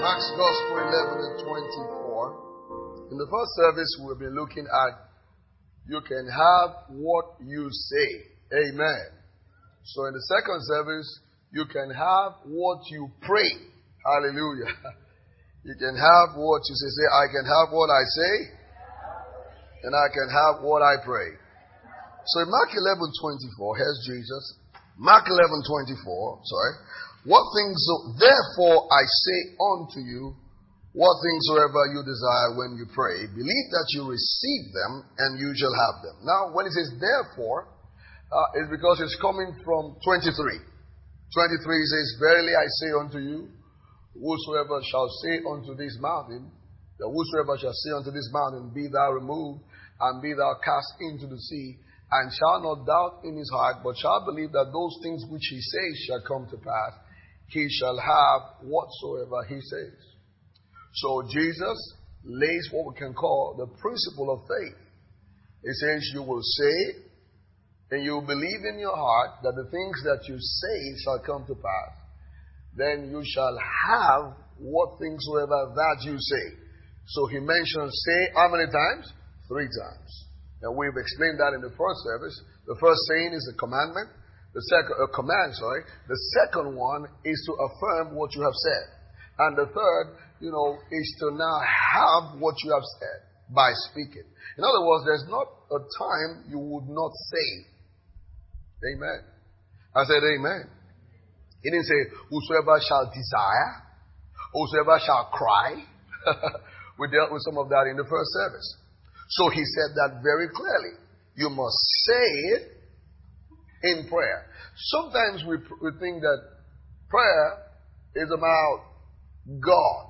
Mark's Gospel 11 and 24. In the first service, we'll be looking at you can have what you say. Amen. So in the second service, you can have what you pray. Hallelujah. You can have what you say. Say, I can have what I say, and I can have what I pray. So in Mark 11:24, here's Jesus. Mark 11:24, sorry. What things, therefore I say unto you, what things soever you desire when you pray, believe that you receive them and you shall have them. Now, when it says therefore, it's because it's coming from 23. 23 says, verily I say unto you, whosoever shall say unto this mountain, that whosoever shall say unto this mountain, be thou removed, and be thou cast into the sea, and shall not doubt in his heart, but shall believe that those things which he says shall come to pass, he shall have whatsoever he says. So Jesus lays what we can call the principle of faith. He says you will say and you will believe in your heart that the things that you say shall come to pass. Then you shall have what things soever that you say. So he mentions say how many times? 3 times. And we've explained that in the first service. The first saying is a commandment. The second one is to affirm what you have said. And the third, is to now have what you have said by speaking. In other words, there's not a time you would not say. Amen. I said amen. He didn't say, whosoever shall desire, whosoever shall cry. We dealt with some of that in the first service. So he said that very clearly. You must say it in prayer. Sometimes we think that prayer is about God.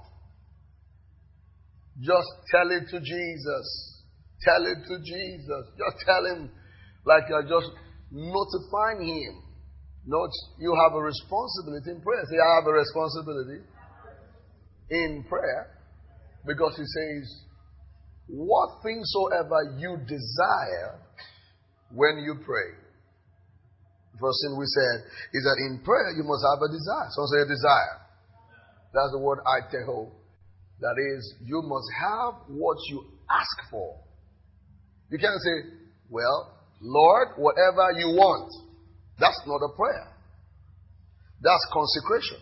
Just tell it to Jesus. Tell it to Jesus. Just tell him like you're just notifying him. No, you have a responsibility in prayer. Say, I have a responsibility in prayer. Because he says, what things soever you desire when you pray. The first thing we said is that in prayer you must have a desire. Someone say a desire. That's the word aiteho. That is, you must have what you ask for. You can't say, well, Lord, whatever you want. That's not a prayer. That's consecration.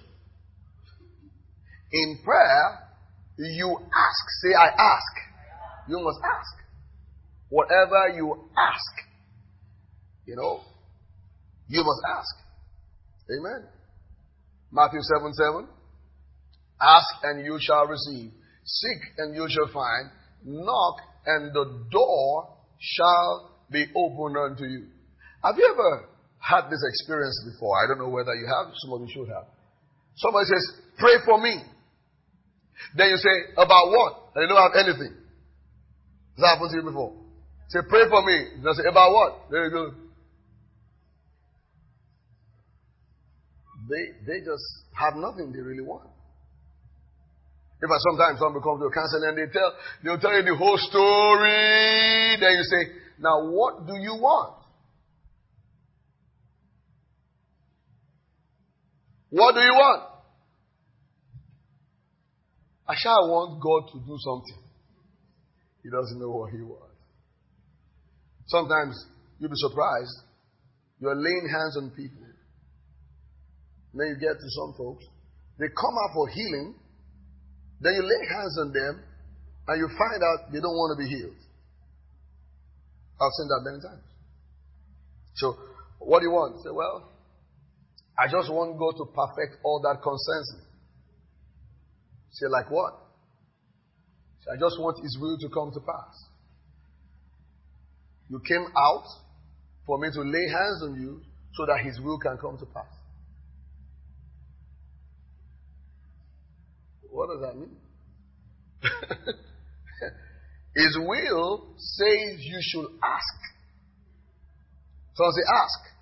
In prayer, you ask. Say, I ask. You must ask. Whatever you ask, you must ask. Amen. Matthew 7:7. Ask and you shall receive. Seek and you shall find. Knock and the door shall be opened unto you. Have you ever had this experience before? I don't know whether you have. Some of you should have. Somebody says, pray for me. Then you say, about what? And you don't have anything. Has that happened to you before? Say, pray for me. Then say, about what? There you go. They just have nothing they really want. If sometimes someone comes to a counselor and they'll tell you the whole story, then you say, now what do you want? What do you want? I shall want God to do something. He doesn't know what he wants. Sometimes you'll be surprised. You're laying hands on people. Then you get to some folks. They come out for healing. Then you lay hands on them. And you find out they don't want to be healed. I've seen that many times. So, what do you want? You say, well, I just want God to perfect all that concerns me. Say, like what? Say, I just want his will to come to pass. You came out for me to lay hands on you so that his will can come to pass. What does that mean? His will says you should ask. So I say ask.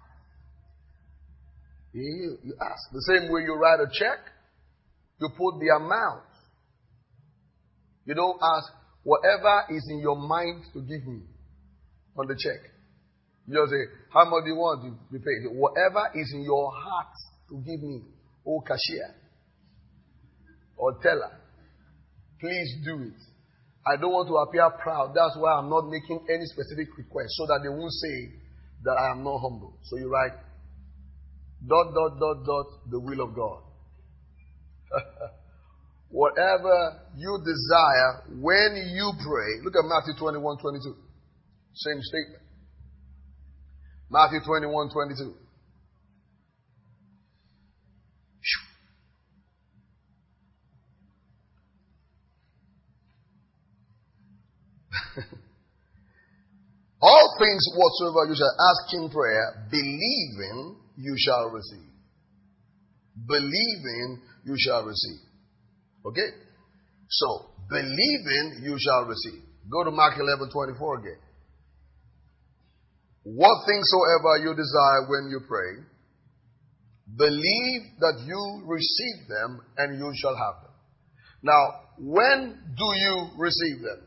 You ask. The same way you write a check, you put the amount. You don't ask whatever is in your mind to give me on the check. You just say, how much do you want to be paid? Whatever is in your heart to give me, oh cashier. or tell her, please do it. I don't want to appear proud. That's why I'm not making any specific request so that they won't say that I am not humble. So you write, ... the will of God. Whatever you desire when you pray. Look at Matthew 21:22. Same statement. Matthew 21:22. All things whatsoever you shall ask in prayer, believing you shall receive. Believing you shall receive. Okay? So, believing you shall receive. Go to Mark 11:24 again. What things soever you desire when you pray, believe that you receive them and you shall have them. Now, when do you receive them?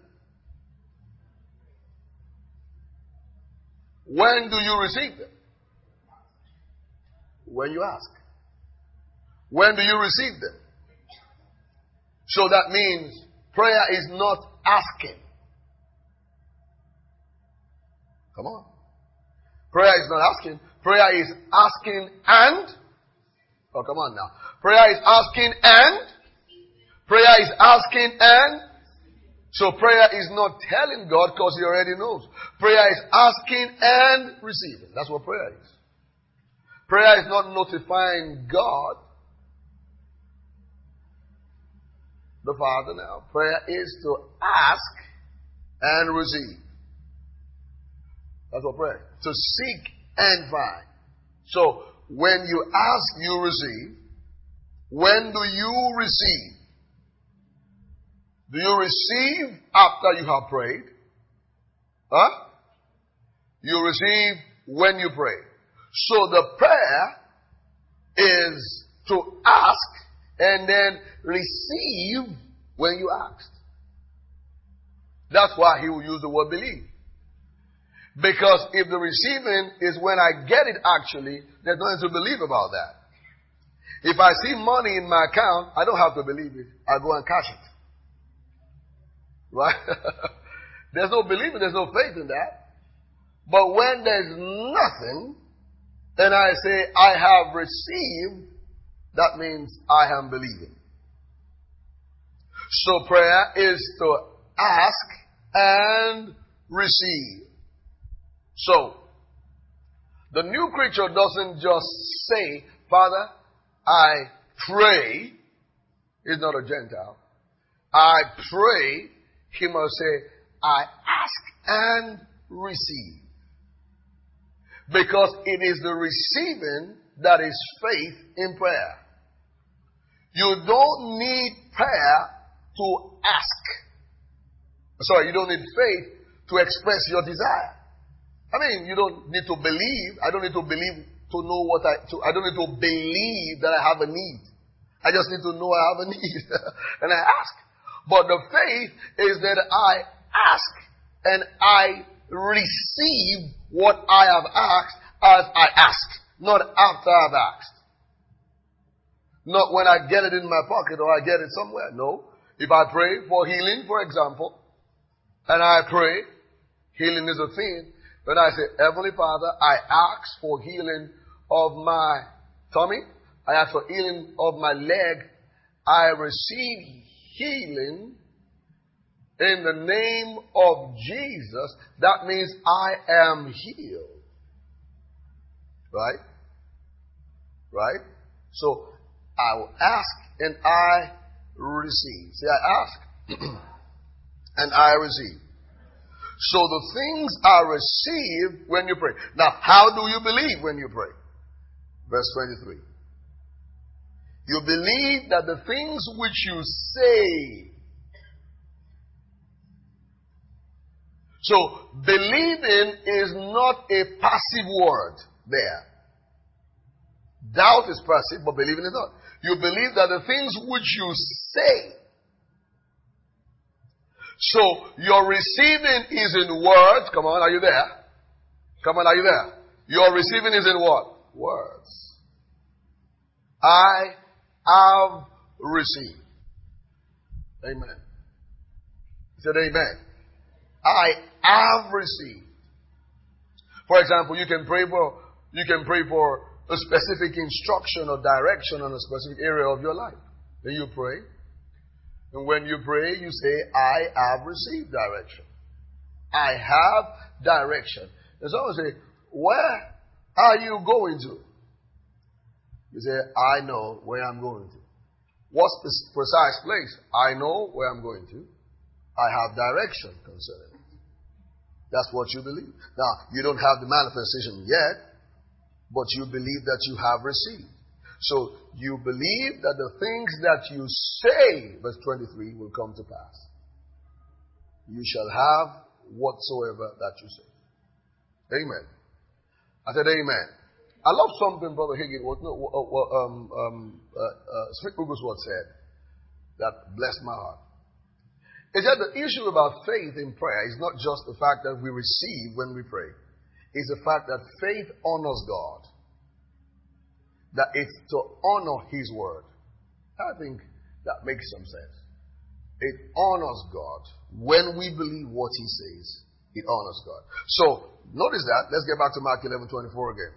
When do you receive them? When you ask. When do you receive them? So that means prayer is not asking. Come on. Prayer is not asking. Prayer is asking and. Oh, come on now. Prayer is asking and. Prayer is asking and. So prayer is not telling God because He already knows. Prayer is asking and receiving. That's what prayer is. Prayer is not notifying God, the Father now. Prayer is to ask and receive. That's what prayer is. To seek and find. So when you ask, you receive. When do you receive? Do you receive after you have prayed? Huh? You receive when you pray. So the prayer is to ask and then receive when you asked. That's why he will use the word believe. Because if the receiving is when I get it actually, there's nothing to believe about that. If I see money in my account, I don't have to believe it. I go and cash it. Right? There's no believing, there's no faith in that. But when there's nothing, and I say, I have received, that means I am believing. So prayer is to ask and receive. So, the new creature doesn't just say, Father, I pray. He's not a Gentile. I pray. He must say, I ask and receive. Because it is the receiving that is faith in prayer. You don't need prayer to ask. Sorry, you don't need faith to express your desire. I mean, you don't need to believe. I don't need to believe to know what I don't need to believe that I have a need. I just need to know I have a need. And I ask. But the faith is that I ask and I receive what I have asked as I ask. Not after I've asked. Not when I get it in my pocket or I get it somewhere. No. If I pray for healing, for example, and I pray, healing is a thing. When I say, Heavenly Father, I ask for healing of my tummy. I ask for healing of my leg. I receive healing in the name of Jesus. That means I am healed. Right? Right? So, I will ask and I receive. See, I ask and I receive. So the things are received when you pray. Now, how do you believe when you pray? Verse 23. You believe that the things which you say. So, believing is not a passive word there. Doubt is passive, but believing is not. You believe that the things which you say. So, your receiving is in words. Come on, are you there? Come on, are you there? Your receiving is in what? Words. I have received. Amen. He said, amen. I have received. For example, you can pray for a specific instruction or direction on a specific area of your life. Then you pray. And when you pray, you say, I have received direction. I have direction. And someone say, where are you going to? You say, I know where I'm going to. What's the precise place? I know where I'm going to. I have direction concerning it. That's what you believe. Now, you don't have the manifestation yet, but you believe that you have received. So, you believe that the things that you say, verse 23, will come to pass. You shall have whatsoever that you say. Amen. I said amen. I love something Brother Hagin, Smith Wigglesworth said, that blessed my heart. He said the issue about faith in prayer is not just the fact that we receive when we pray. It's the fact that faith honors God. That it's to honor His word. I think that makes some sense. It honors God. When we believe what He says, it honors God. So, notice that. Let's get back to Mark 11:24 again.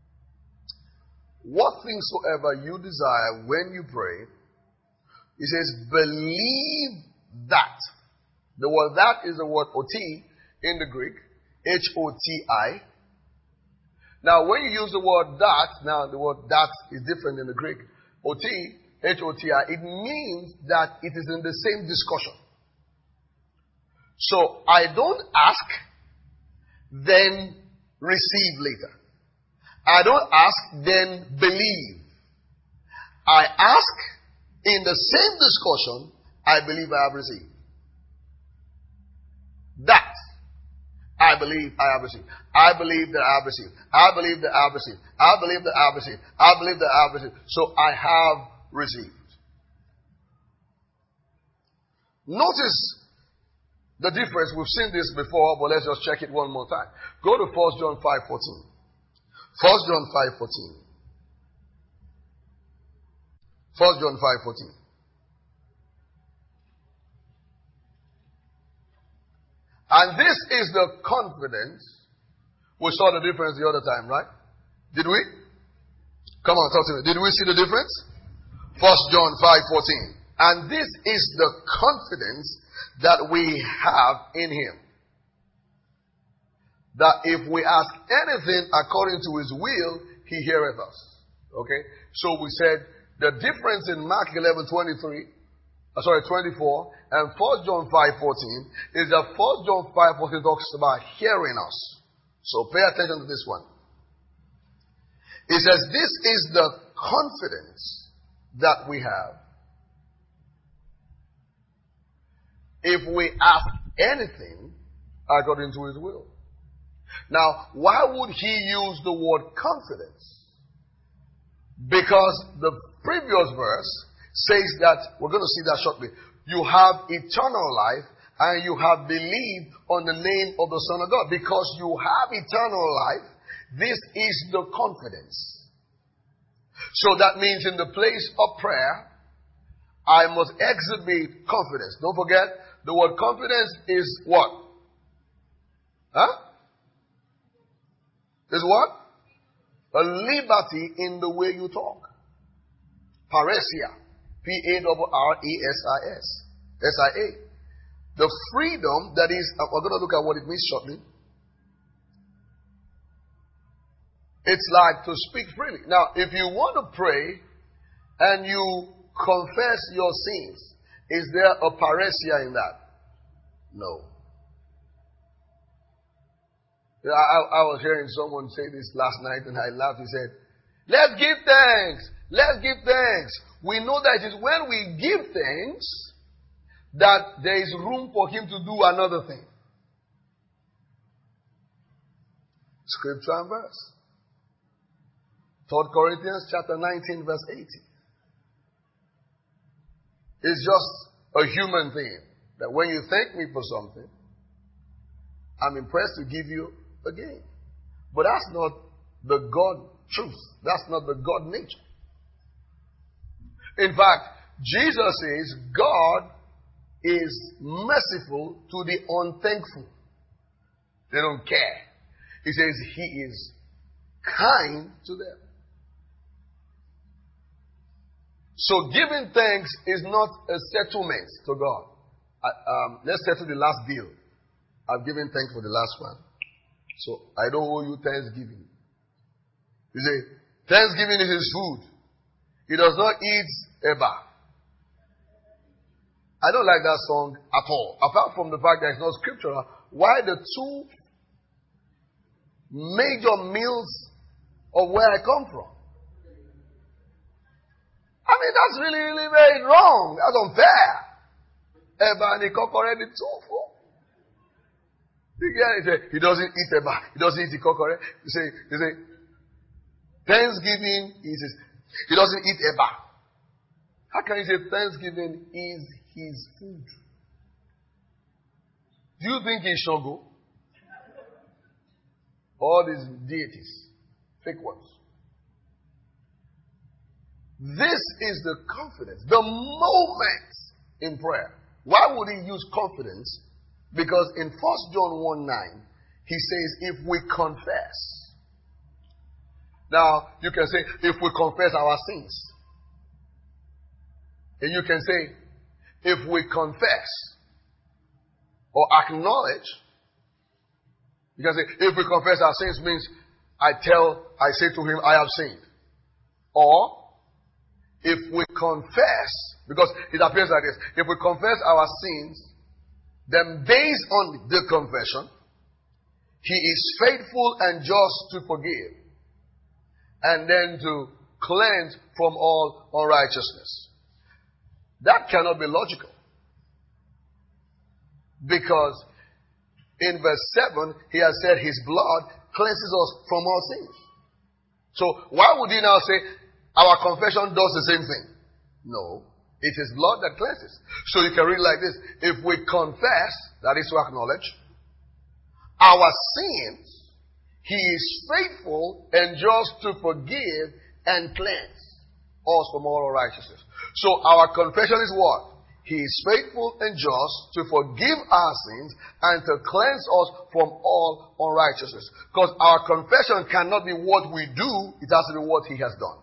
What things soever you desire when you pray, He says, believe that. The word that is the word oti in the Greek. H-O-T-I. Now, when you use the word that, now the word that is different in the Greek. Oti, H-O-T-I, it means that it is in the same discussion. So, I don't ask, then receive later. I don't ask, then believe. I ask, in the same discussion, I believe I have received. That. I believe I have received. I believe that I have received. I believe that I have received. I believe that I have received. I believe that I have received. So I have received. Notice the difference. We've seen this before, but let's just check it one more time. Go to 1 John 5:14. 1 John 5:14. 1 John 5:14. And this is the confidence. We saw the difference the other time, right? Did we? Come on, talk to me. Did we see the difference? 1 John 5:14. And this is the confidence that we have in Him. That if we ask anything according to His will, He heareth us. Okay? So we said the difference in Mark 24 and 1 John 5:14 is that 1 John 5:14 talks about hearing us. So pay attention to this one. It says, this is the confidence that we have. If we ask anything according to His will. Now, why would He use the word confidence? Because the previous verse says that, we're going to see that shortly, you have eternal life and you have believed on the name of the Son of God. Because you have eternal life, this is the confidence. So that means in the place of prayer, I must exhibit confidence. Don't forget, the word confidence is what? Is what? A liberty in the way you talk. Paresia. P-A-R-R-E-S-I-S. S-I-A. The freedom that is, we're going to look at what it means shortly. It's like to speak freely. Now, if you want to pray and you confess your sins, is there a paresia in that? No. I was hearing someone say this last night and I laughed. He said, let's give thanks. Let's give thanks. We know that it is when we give thanks that there is room for Him to do another thing. Scripture and verse. 3 Corinthians chapter 19 verse 80. It's just a human thing that when you thank me for something, I'm impressed to give you again. But that's not the God truth. That's not the God nature. In fact, Jesus says God is merciful to the unthankful. They don't care. He says he is kind to them. So giving thanks is not a settlement to God. Let's settle the last bill. I've given thanks for the last one. So I don't owe you thanksgiving. You say, thanksgiving is his food. He does not eat eba. I don't like that song at all. Apart from the fact that it's not scriptural, why the two major meals of where I come from? I mean, that's really, really very wrong. That's unfair. Eba and ikokore the two food. He doesn't eat eba. He doesn't eat ikokore. You say, Thanksgiving is he doesn't eat eba. How can you say Thanksgiving is his food? Do you think he's Shogo? All these deities, fake ones. This is the confidence, the moment in prayer. Why would he use confidence? Because in 1 John 1:9, he says, if we confess. Now, you can say, if we confess our sins. And you can say, if we confess or acknowledge. You can say, if we confess our sins means I say to him, I have sinned. Or, if we confess, because it appears like this, if we confess our sins, then based on the confession, he is faithful and just to forgive and then to cleanse from all unrighteousness. That cannot be logical. Because in verse 7, he has said his blood cleanses us from all sins. So why would he now say our confession does the same thing? No. It is blood that cleanses. So you can read like this. If we confess, that is to acknowledge, our sins, he is faithful and just to forgive and cleanse us from all unrighteousness. So our confession is what? He is faithful and just to forgive our sins and to cleanse us from all unrighteousness. Because our confession cannot be what we do, it has to be what he has done.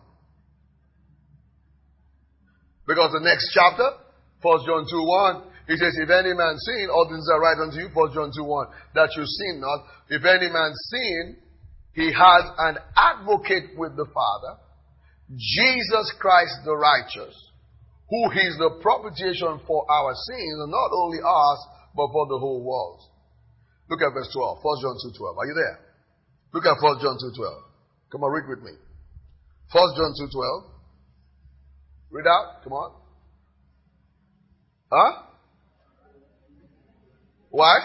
Because the next chapter, 1 John 2:1, he says, if any man sin, all things are right unto you, 1 John 2:1, that you sin not. If any man sin, he has an advocate with the Father, Jesus Christ the righteous, who is the propitiation for our sins, and not only ours, but for the whole world. Look at verse 12, 1 John 2:12. Are you there? Look at 1 John 2:12. Come on, read with me. 1 John 2:12. Read out. Come on. Huh? Why?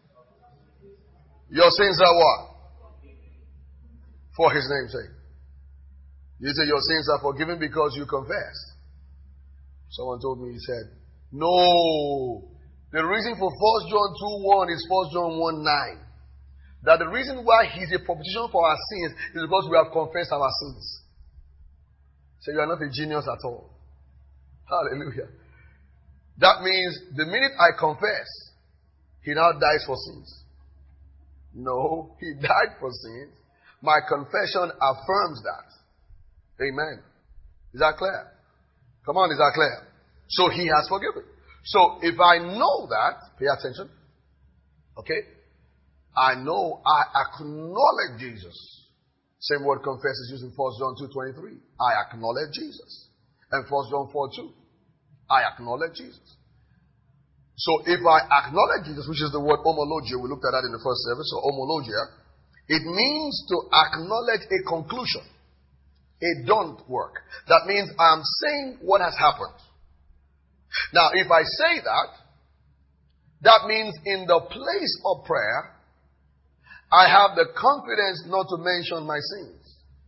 Your sins are what? For his name's sake. You say your sins are forgiven because you confess. Someone told me, he said, no. The reason for 1 John 2:1 is 1 John 1:9. That the reason why he's a propitiation for our sins is because we have confessed our sins. So you are not a genius at all. Hallelujah. That means the minute I confess, he now dies for sins. No, he died for sins. My confession affirms that. Amen. Is that clear? Come on, is that clear? So he has forgiven. So if I know that, pay attention. Okay? I know I acknowledge Jesus. Same word confess is used in 1 John 2:23. I acknowledge Jesus. And 1 John 4:2. I acknowledge Jesus. So if I acknowledge Jesus, which is the word homologia, we looked at that in the first service, so homologia, it means to acknowledge a conclusion, a done work. That means I'm saying what has happened. Now, if I say that, that means in the place of prayer, I have the confidence not to mention my sins.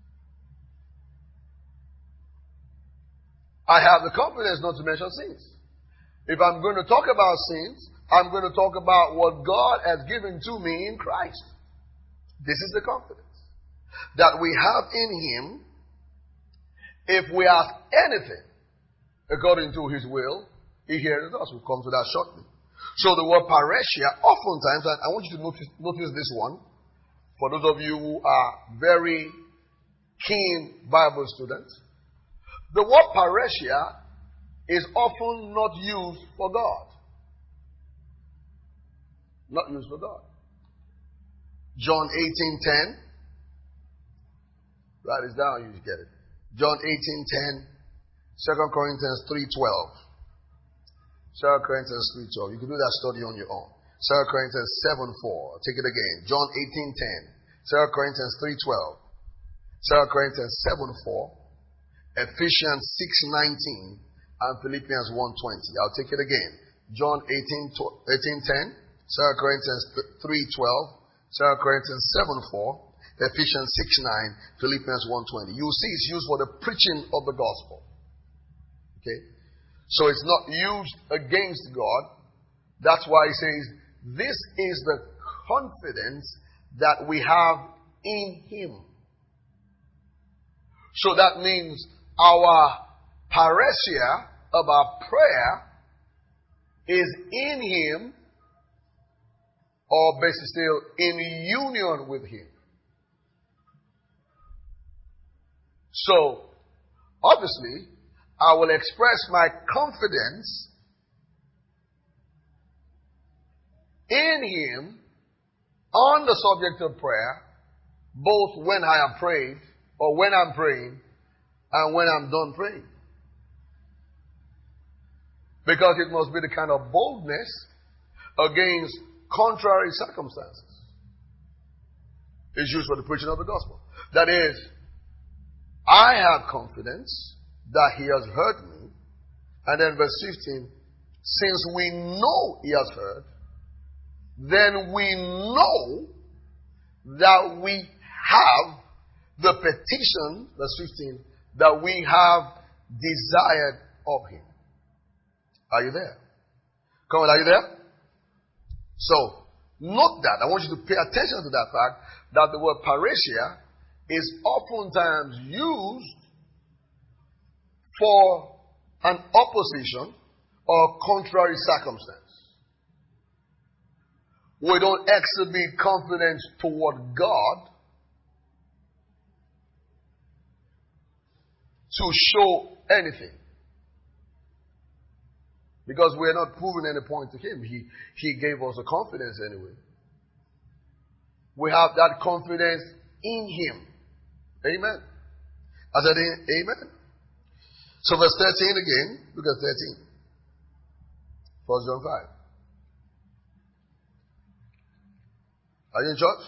I have the confidence not to mention sins. If I'm going to talk about sins, I'm going to talk about what God has given to me in Christ. This is the confidence that we have in Him. If we ask anything according to His will, He hears us. We'll come to that shortly. So the word parousia, oftentimes, and I want you to notice this one, for those of you who are very keen Bible students, the word parousia is often not used for God. Not used for God. John 18:10. Write this down, you get it. John 18:10. 2 Corinthians 3:12. 2 Corinthians 3:12. You can do that study on your own. 2 Corinthians 7:4. Take it again. John 18:10. 2 Corinthians 3:12. 2 Corinthians 7:4. Ephesians 6:19. And Philippians 1:20. I'll take it again. John 18:10. 2 Corinthians 3:12. 2 Corinthians 7:4. Ephesians 6:9. Philippians 1:20. You see it's used for the preaching of the gospel. Okay? So it's not used against God. That's why he says, this is the confidence that we have in him. So that means our parousia of our prayer is in him, or basically still in union with him. So, obviously, I will express my confidence in him on the subject of prayer, both when I have prayed, or when I'm praying, and when I'm done praying. Because it must be the kind of boldness against contrary circumstances. It's used for the preaching of the gospel. That is, I have confidence that he has heard me. And then verse 15, since we know he has heard, then we know that we have the petition, verse 15, that we have desired of him. Are you there? Come on, are you there? So, note that. I want you to pay attention to that fact that the word parousia is oftentimes used for an opposition or contrary circumstance. We don't exhibit confidence toward God to show anything. Because we're not proving any point to him. He gave us a confidence anyway. We have that confidence in him. Amen. I said amen. So verse 13 again. Look at 13. 1 John 5. Are you in church?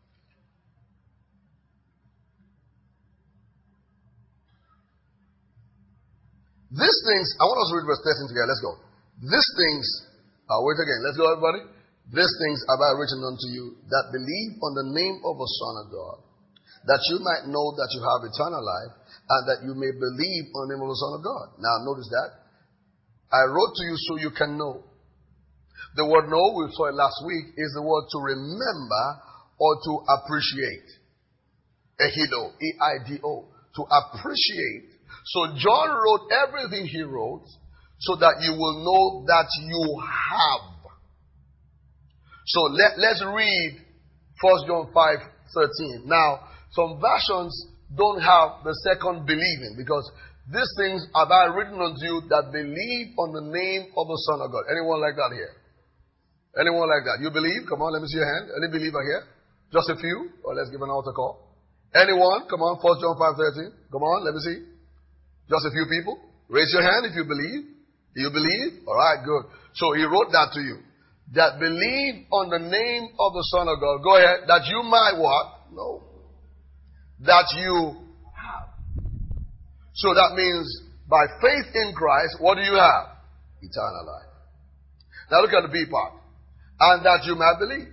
These things, I want us to read verse 13 together. Let's go. These things, wait again. Let's go, everybody. These things have I written unto you that believe on the name of the Son of God, that you might know that you have eternal life, and that you may believe on the name of the Son of God. Now, notice that. I wrote to you so you can know. The word know, we saw it last week, is the word to remember or to appreciate. Eido, E-I-D-O. To appreciate. So John wrote everything he wrote so that you will know that you have. So let's read 1 John 5:13. Now, some versions don't have the second believing, because these things have I written unto you that believe on the name of the Son of God. Anyone like that here? Anyone like that? You believe? Come on, let me see your hand. Any believer here? Just a few? Or let's give an altar call. Anyone? Come on, 1 John 5:13. Come on, let me see. Just a few people. Raise your hand if you believe. Do you believe? All right, good. So he wrote that to you. That believe on the name of the Son of God. Go ahead. That you might what? No. That you have. So that means by faith in Christ, what do you have? Eternal life. Now look at the B part. And that you might believe.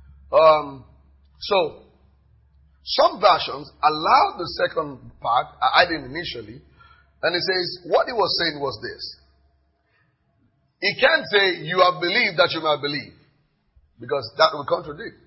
So, some versions allow the second part, I didn't initially, and it says, what he was saying was this. He can't say, you have believed that you might believe, because that will contradict.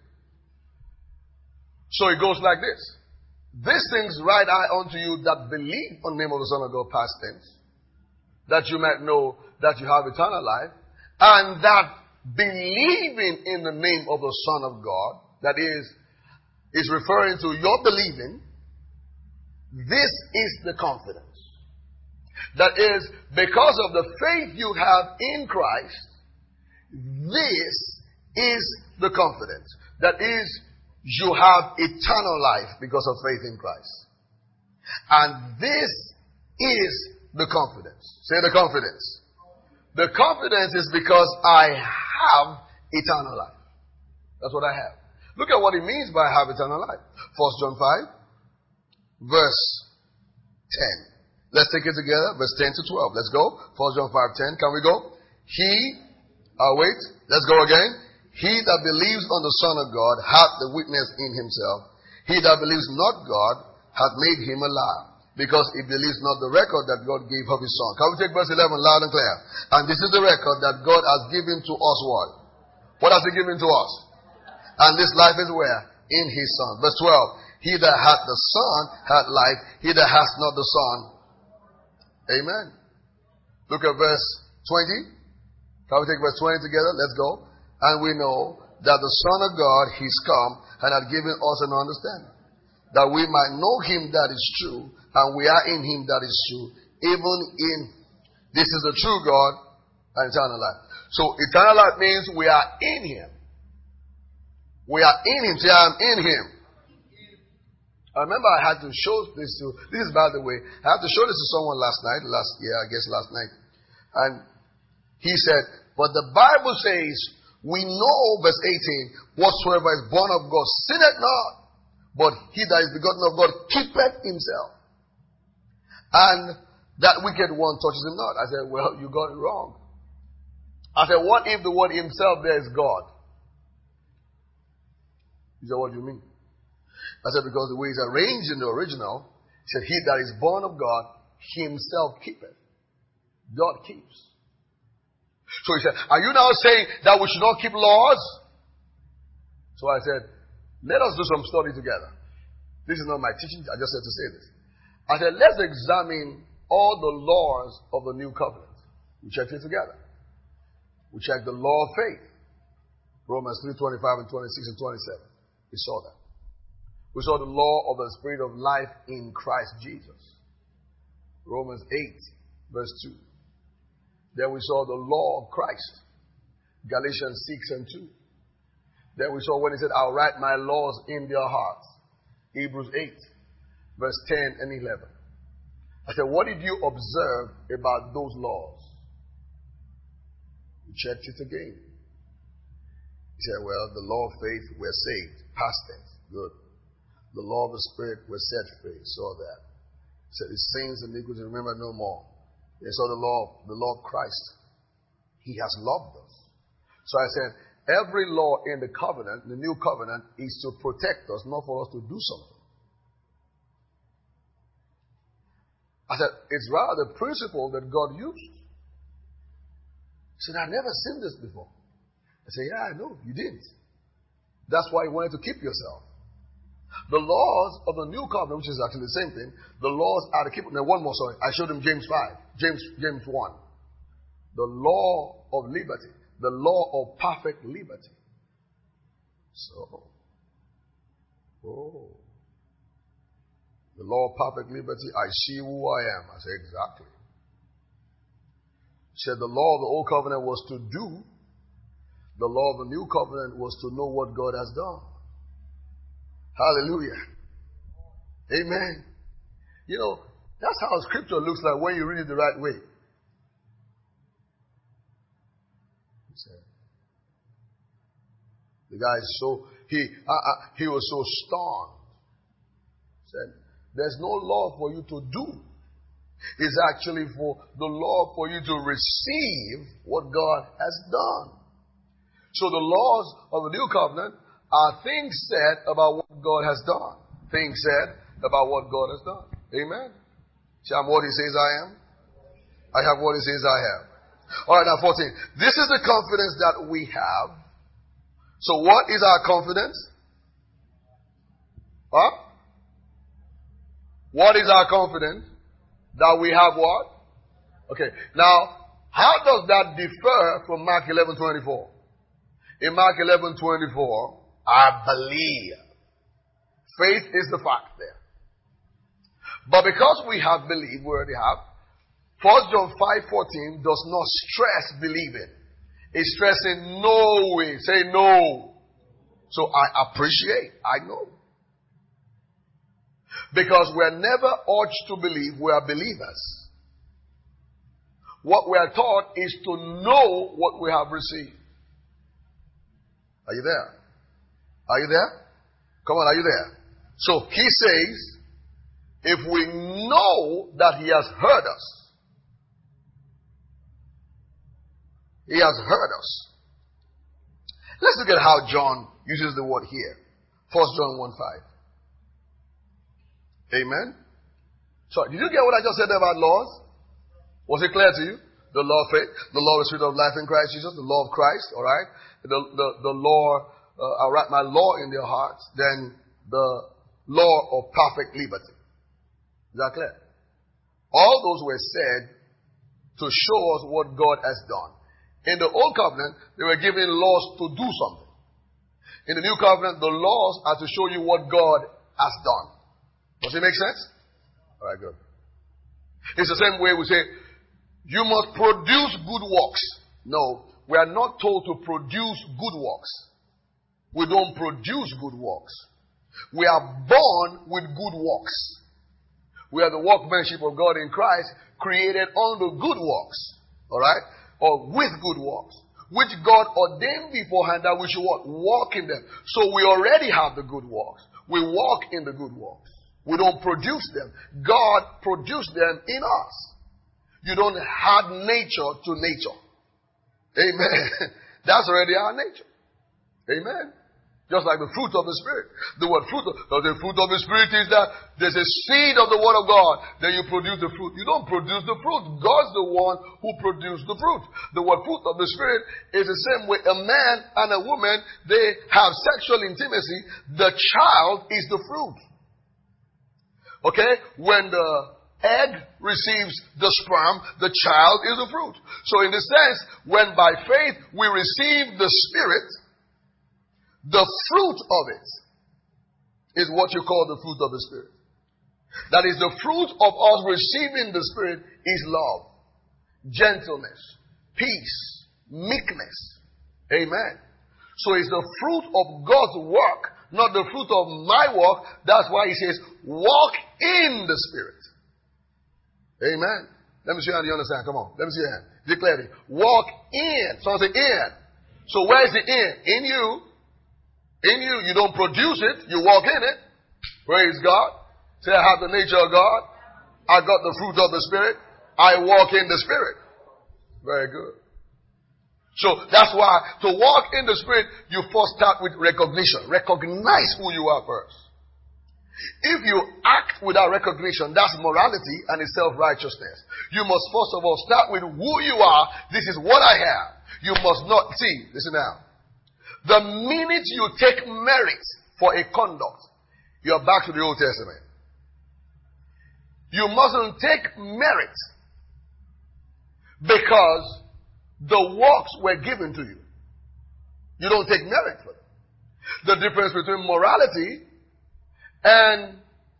So it goes like this. These things write I unto you that believe on the name of the Son of God, past tense, that you might know that you have eternal life, and that believing in the name of the Son of God, that is referring to your believing, this is the confidence. That is, because of the faith you have in Christ, this is the confidence. That is, you have eternal life because of faith in Christ. And this is the confidence. Say the confidence. The confidence is because I have eternal life. That's what I have. Look at what it means by have eternal life. 1 John 5, verse 10. Let's take it together. Verse 10 to 12. Let's go. 1 John 5:10. Can we go? Wait. Let's go again. He that believes on the Son of God hath the witness in himself. He that believes not God hath made him a liar, because he believes not the record that God gave of his Son. Can we take verse 11 loud and clear? And this is the record that God has given to us what? What has he given to us? And this life is where? In his Son. Verse 12. He that hath the Son hath life. He that hath not the Son. Amen. Look at verse 20. Can we take verse 20 together? Let's go. And we know that the Son of God is come and hath given us an understanding, that we might know him that is true, and we are in him that is true, even in this is the true God and eternal life. So eternal life means we are in him. We are in him. Say, I am in him. I remember I had to show this to, this is by the way, I had to show this to someone last night. And he said, but the Bible says, we know, verse 18, whatsoever is born of God sinneth not, but he that is begotten of God keepeth himself. And that wicked one touches him not. I said, well, you got it wrong. I said, what if the word himself there is God? He said, what do you mean? I said, because the way it's arranged in the original, he said, he that is born of God himself keepeth. God keeps. So he said, are you now saying that we should not keep laws? So I said, let us do some study together. This is not my teaching. I just said to say this. I said, let's examine all the laws of the new covenant. We checked it together. We checked the law of faith. Romans 3:25 and 26 and 27. We saw that. We saw the law of the Spirit of life in Christ Jesus. Romans 8, verse 2. Then we saw the law of Christ. Galatians 6 and 2. Then we saw when he said, I'll write my laws in their hearts. Hebrews 8, verse 10 and 11. I said, what did you observe about those laws? We checked it again. He said, well, the law of faith, we're saved. Past tense. Good. The law of the Spirit, we're set free. Saw that. He said, his sins and iniquities remember no more. They saw the law of Christ. He has loved us. So I said, every law in the covenant, the new covenant, is to protect us, not for us to do something. I said, it's rather the principle that God used. He said, I've never seen this before. I said, yeah, I know, you didn't. That's why you wanted to keep yourself. The laws of the new covenant, which is actually the same thing, the laws are to keep. Now, one more, sorry. I showed him James 5, James 1. The law of liberty, the law of perfect liberty. So, the law of perfect liberty, I see who I am. I said, exactly. He said the law of the old covenant was to do. The law of the new covenant was to know what God has done. Hallelujah. Amen. You know, that's how scripture looks like when you read it the right way. The guy is so, he was so stunned. Said, there's no law for you to do. It's actually for the law for you to receive what God has done. So the laws of the new covenant are things said about what God has done. Things said about what God has done. Amen. See, I'm what he says I am. I have what he says I have. Alright, now 14. This is the confidence that we have. So what is our confidence? Huh? What is our confidence? That we have what? Okay. Now, how does that differ from Mark 11:24? In Mark 11:24, I believe. Faith is the fact there. But because we have believed, we already have, 1 John 5:14 does not stress believing. It's stressing knowing. Say no. So I appreciate. I know. Because we're never urged to believe, we are believers. What we are taught is to know what we have received. Are you there? Are you there? Come on, are you there? So he says, if we know that he has heard us, he has heard us. Let's look at how John uses the word here. 1 John 1:5. Amen. So, did you get what I just said about laws? Was it clear to you? The law of faith, the law of the Spirit of life in Christ Jesus, the law of Christ, alright? The law, I'll write my law in their hearts, then the law of perfect liberty. Is that clear? All those were said to show us what God has done. In the Old Covenant, they were given laws to do something. In the New Covenant, the laws are to show you what God has done. Does it make sense? Alright, good. It's the same way we say, you must produce good works. No, we are not told to produce good works. We don't produce good works. We are born with good works. We are the workmanship of God in Christ, created unto good works. Alright? Or with good works. Which God ordained beforehand that we should what? Walk in them. So we already have the good works. We walk in the good works. We don't produce them. God produced them in us. You don't add nature to nature. Amen. That's already our nature. Amen. Just like the fruit of the Spirit. The word fruit of the Spirit is that there's a seed of the Word of God. Then you produce the fruit. You don't produce the fruit. God's the one who produced the fruit. The word fruit of the Spirit is the same way a man and a woman, they have sexual intimacy. The child is the fruit. Okay? When the egg receives the sperm, the child is the fruit. So in the sense, when by faith we receive the Spirit, the fruit of it is what you call the fruit of the Spirit. That is, the fruit of us receiving the Spirit is love, gentleness, peace, meekness. Amen. So it's the fruit of God's work, not the fruit of my work. That's why he says, walk in the Spirit. Amen. Let me see how you understand. Come on. Let me see your hand. Declare it. Walk in. Someone say in. So where is the in? In you. In you. You don't produce it. You walk in it. Praise God. Say, I have the nature of God. I got the fruit of the Spirit. I walk in the Spirit. Very good. So that's why to walk in the Spirit, you first start with recognition. Recognize who you are first. If you act without recognition, that's morality and it's self-righteousness. You must first of all start with who you are. This is what I have. You must not, see, listen now. The minute you take merit for a conduct, you are back to the Old Testament. You mustn't take merit because the works were given to you. You don't take merit for them. The difference between morality and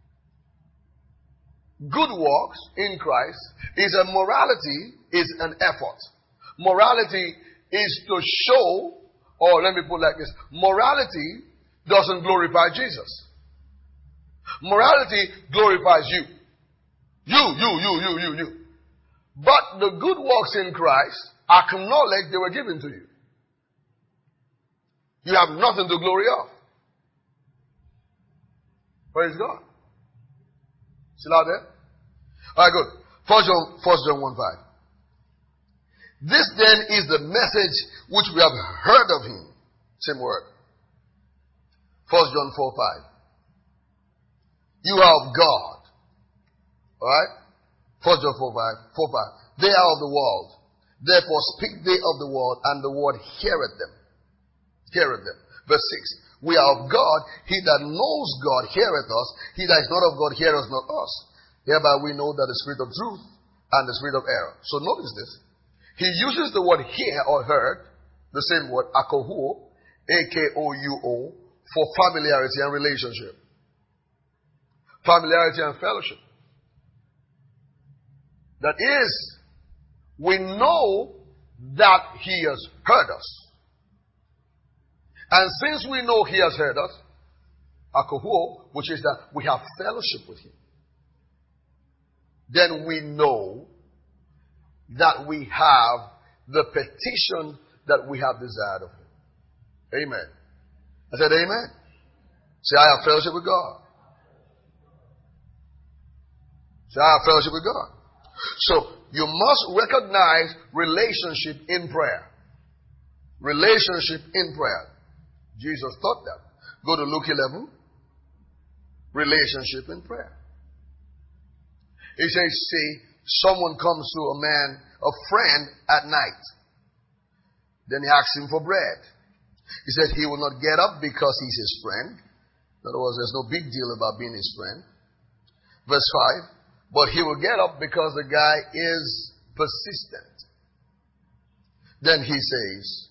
good works in Christ is that morality is an effort. Morality is to show, or let me put it like this, morality doesn't glorify Jesus. Morality glorifies you. You. But the good works in Christ acknowledge they were given to you. You have nothing to glory of. Praise God. Still out there? Alright, good. 1 John 1:5. This then is the message which we have heard of him. Same word. 1 John 4:5. You are of God. Alright? 1 John 4:5. They are of the world. Therefore speak they of the world, and the word heareth them. Heareth them. Verse 6. We are of God. He that knows God heareth us. He that is not of God heareth not us. Hereby we know that the Spirit of truth and the spirit of error. So notice this. He uses the word hear or heard, the same word, akohuo, A-K-O-U-O, for familiarity and relationship. Familiarity and fellowship. That is, we know that He has heard us. And since we know He has heard us, akohuo, which is that we have fellowship with Him, then we know that we have the petition that we have desired of Him. Amen. I said amen. Say, I have fellowship with God. Say, I have fellowship with God. So, you must recognize relationship in prayer. Relationship in prayer. Jesus taught that. Go to Luke 11. Relationship in prayer. He says, see, someone comes to a man, a friend, at night. Then he asks him for bread. He said he will not get up because he's his friend. In other words, there's no big deal about being his friend. Verse 5. But he will get up because the guy is persistent. Then he says,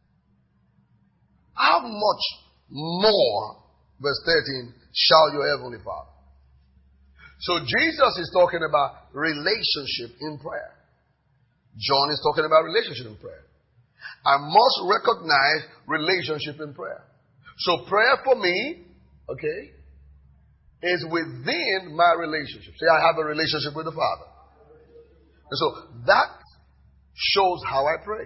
how much more, verse 13, shall your heavenly Father? So Jesus is talking about relationship in prayer. John is talking about relationship in prayer. I must recognize relationship in prayer. So prayer for me, okay, is within my relationship. Say, I have a relationship with the Father. And so that shows how I pray.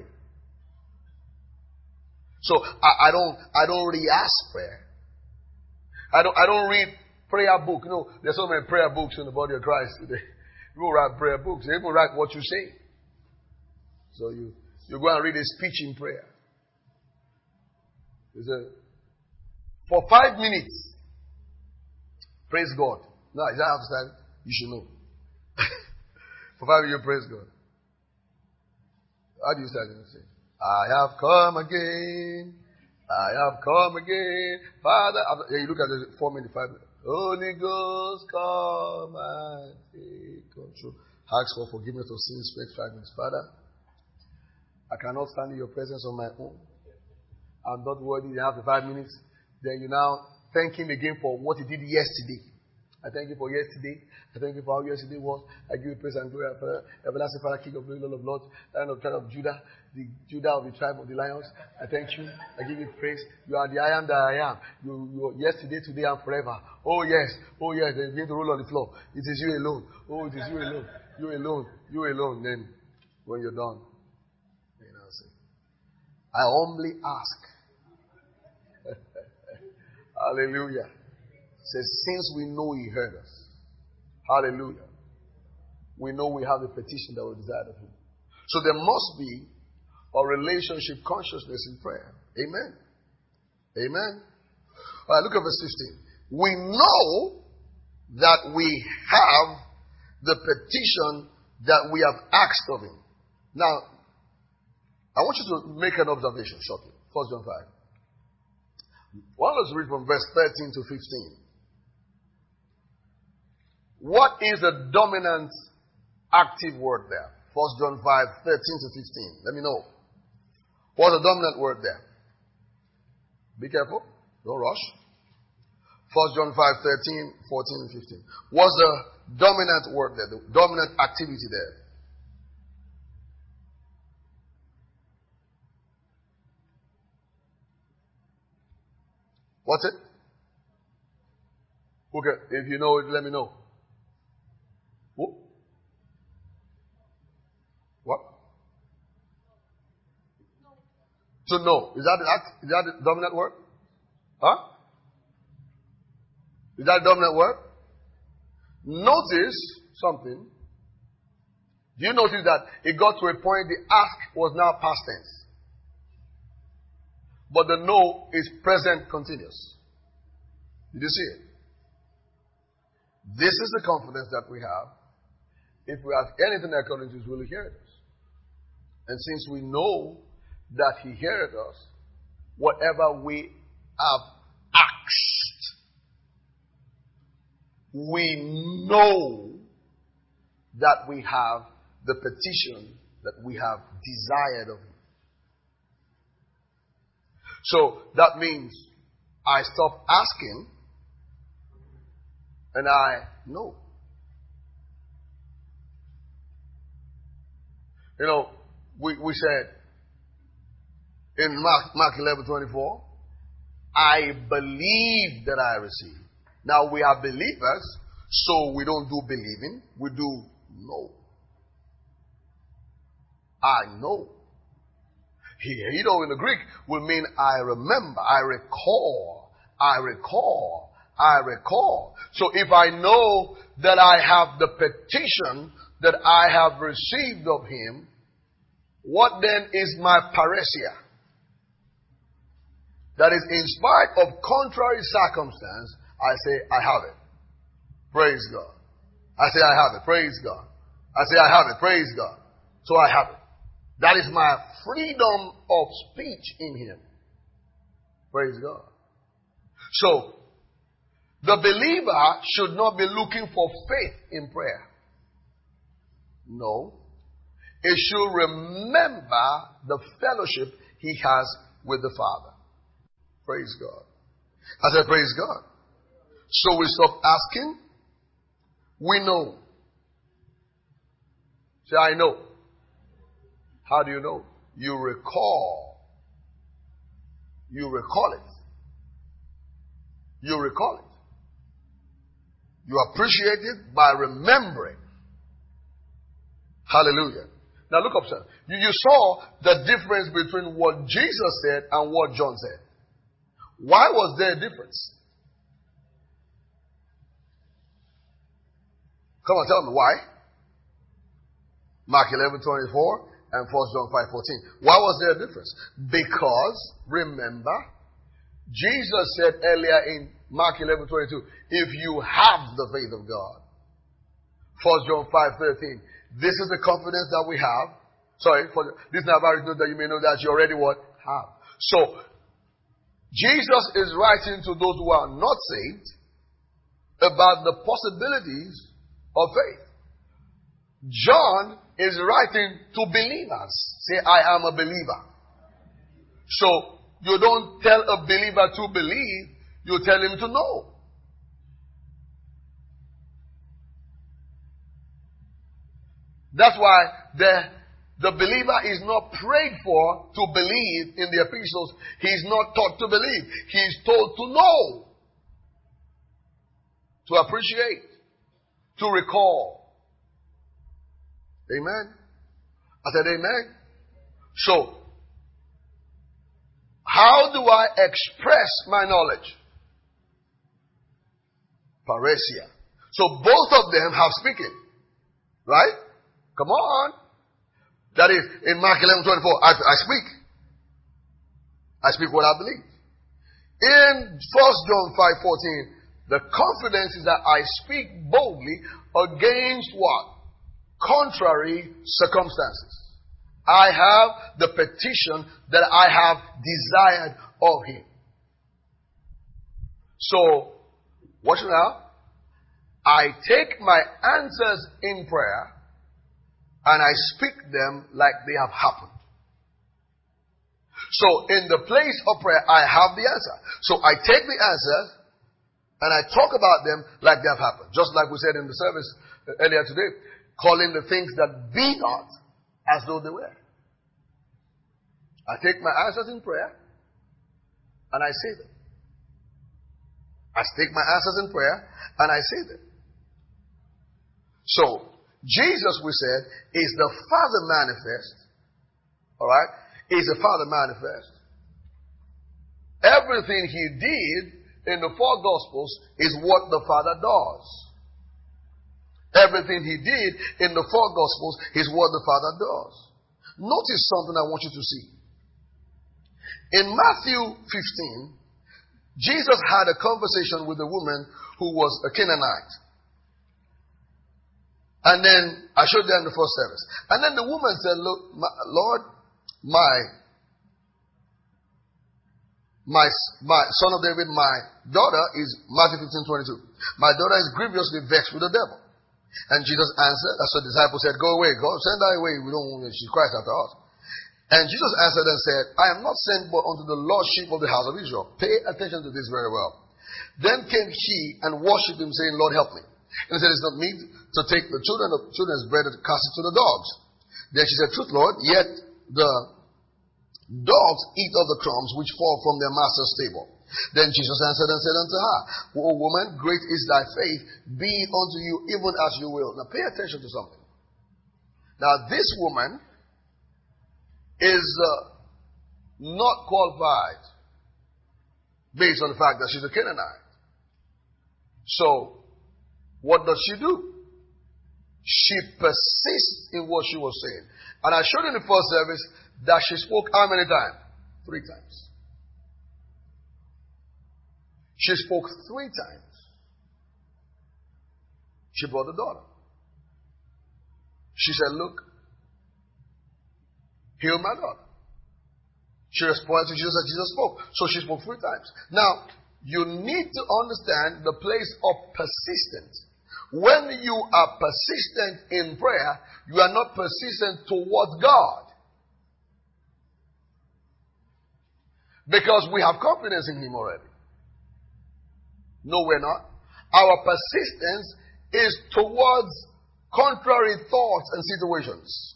So I don't really ask prayer. I don't read prayer book. You know, there's so many prayer books in the body of Christ today. People write prayer books. They even write what you say. So you go and read a speech in prayer. It's for 5 minutes, praise God. No, is that how to start it? You should know. For 5 minutes, praise God. How do you start it? Say, I have come again. I have come again. Father, you look at the 4 minutes, 5 minutes. Holy Ghost, come and take control. Ask for forgiveness of sins, spend 5 minutes. Father, I cannot stand in your presence on my own. I'm not worthy after 5 minutes. Then you now thank Him again for what He did yesterday. I thank you for yesterday. I thank you for how yesterday was. I give you praise and glory, Father, everlasting Father, King of glory, Lord of lords, Lion of the tribe of Judah, the Judah of the tribe of the lions. I thank you. I give you praise. You are the I am that I am. You are yesterday, today, and forever. Oh yes. Oh yes. They begin to roll on the floor. It is you alone. Oh, it is you alone. You alone. You alone. Then, when you're done, say, I humbly ask. Hallelujah. Says, since we know He heard us. Hallelujah. We know we have the petition that we desire of Him. So there must be a relationship consciousness in prayer. Amen. Amen. All right, look at verse 15. We know that we have the petition that we have asked of Him. Now, I want you to make an observation shortly. 1 John 5. Well, let's read from verse 13 to 15. What is the dominant active word there? 1 John 5, 13 to 15. Let me know. What's the dominant word there? Be careful. Don't rush. 1 John 5, 13, 14, and 15. What's the dominant word there? The dominant activity there? What's it? Okay, if you know it, let me know. Who? What? To know. Is that the dominant word? Huh? Is that the dominant word? Notice something. Do you notice that it got to a point the ask was now past tense? But the know is present continuous. Did you see it? This is the confidence that we have. If we ask anything according to His will, He hears us. And since we know that He hears us, whatever we have asked, we know that we have the petition that we have desired of him. So that means I stop asking and I know. You know, we said in Mark 11:24, I believe that I receive. Now we are believers, so we don't do believing, we do know. I know. Here, you know, in the Greek will mean I remember, I recall, I recall, I recall. So if I know that I have the petition that I have received of him, what then is my parousia? That is, in spite of contrary circumstance, I say, I have it. Praise God. I say, I have it. Praise God. I say, I have it. Praise God. So I have it. That is my freedom of speech in him. Praise God. So, the believer should not be looking for faith in prayer. No. He should remember the fellowship he has with the Father. Praise God. I said, praise God. So we stop asking. We know. Say, I know. How do you know? You recall. You recall it. You recall it. You appreciate it by remembering. Hallelujah. Now look up, sir. You saw the difference between what Jesus said and what John said. Why was there a difference? Come on, tell me why. Mark 11:24 and 1 John 5:14. Why was there a difference? Because, remember, Jesus said earlier in Mark 11:22, if you have the faith of God. 1 John 5:13. This is the confidence that we have. This is not about it that you may know that you already what? Have. So, Jesus is writing to those who are not saved about the possibilities of faith. John is writing to believers. Say, I am a believer. So, you don't tell a believer to believe, you tell him to know. That's why the believer is not prayed for to believe in the epistles. He is not taught to believe. He is told to know, to appreciate, to recall. Amen? I said amen. So, how do I express my knowledge? Parousia. So both of them have speaking. Right? Come on. That is, in Mark 11:24, I speak. I speak what I believe. In 1 John 5:14, the confidence is that I speak boldly against what? Contrary circumstances. I have the petition that I have desired of him. So, watch now. I take my answers in prayer and I speak them like they have happened. So, in the place of prayer, I have the answer. So, I take the answers and I talk about them like they have happened. Just like we said in the service earlier today, calling the things that be not as though they were. I take my answers in prayer and I say them. I take my answers in prayer and I say them. So, Jesus, we said, is the Father manifest. Alright? Is the Father manifest. Everything he did in the four Gospels is what the Father does. Everything he did in the four Gospels is what the Father does. Notice something I want you to see. In Matthew 15, Jesus had a conversation with a woman who was a Canaanite. And then, I showed that in the first service. And then the woman said, look, Lord, my son of David, my daughter is, Matthew 15:22. My daughter is grievously vexed with the devil. And Jesus answered, so the disciples said, go away, go, send her away. We don't want, she cries after us. And Jesus answered and said, I am not sent but unto the lost sheep of the house of Israel. Pay attention to this very well. Then came she and worshipped him, saying, Lord, help me. And he said, it's not meet to take the children's bread and cast it to the dogs. Then she said, truth, Lord, yet the dogs eat of the crumbs which fall from their master's table. Then Jesus answered and said unto her, O woman, great is thy faith, be it unto you even as you will. Now pay attention to something. Now this woman is not qualified based on the fact that she's a Canaanite. So, what does she do? She persists in what she was saying. And I showed in the first service that she spoke how many times? 3 times. She spoke 3 times. She brought the daughter. She said, look, heal my daughter. She responded to Jesus as Jesus spoke. So she spoke 3 times. Now, you need to understand the place of persistence. When you are persistent in prayer, you are not persistent towards God. Because we have confidence in Him already. No, we're not. Our persistence is towards contrary thoughts and situations.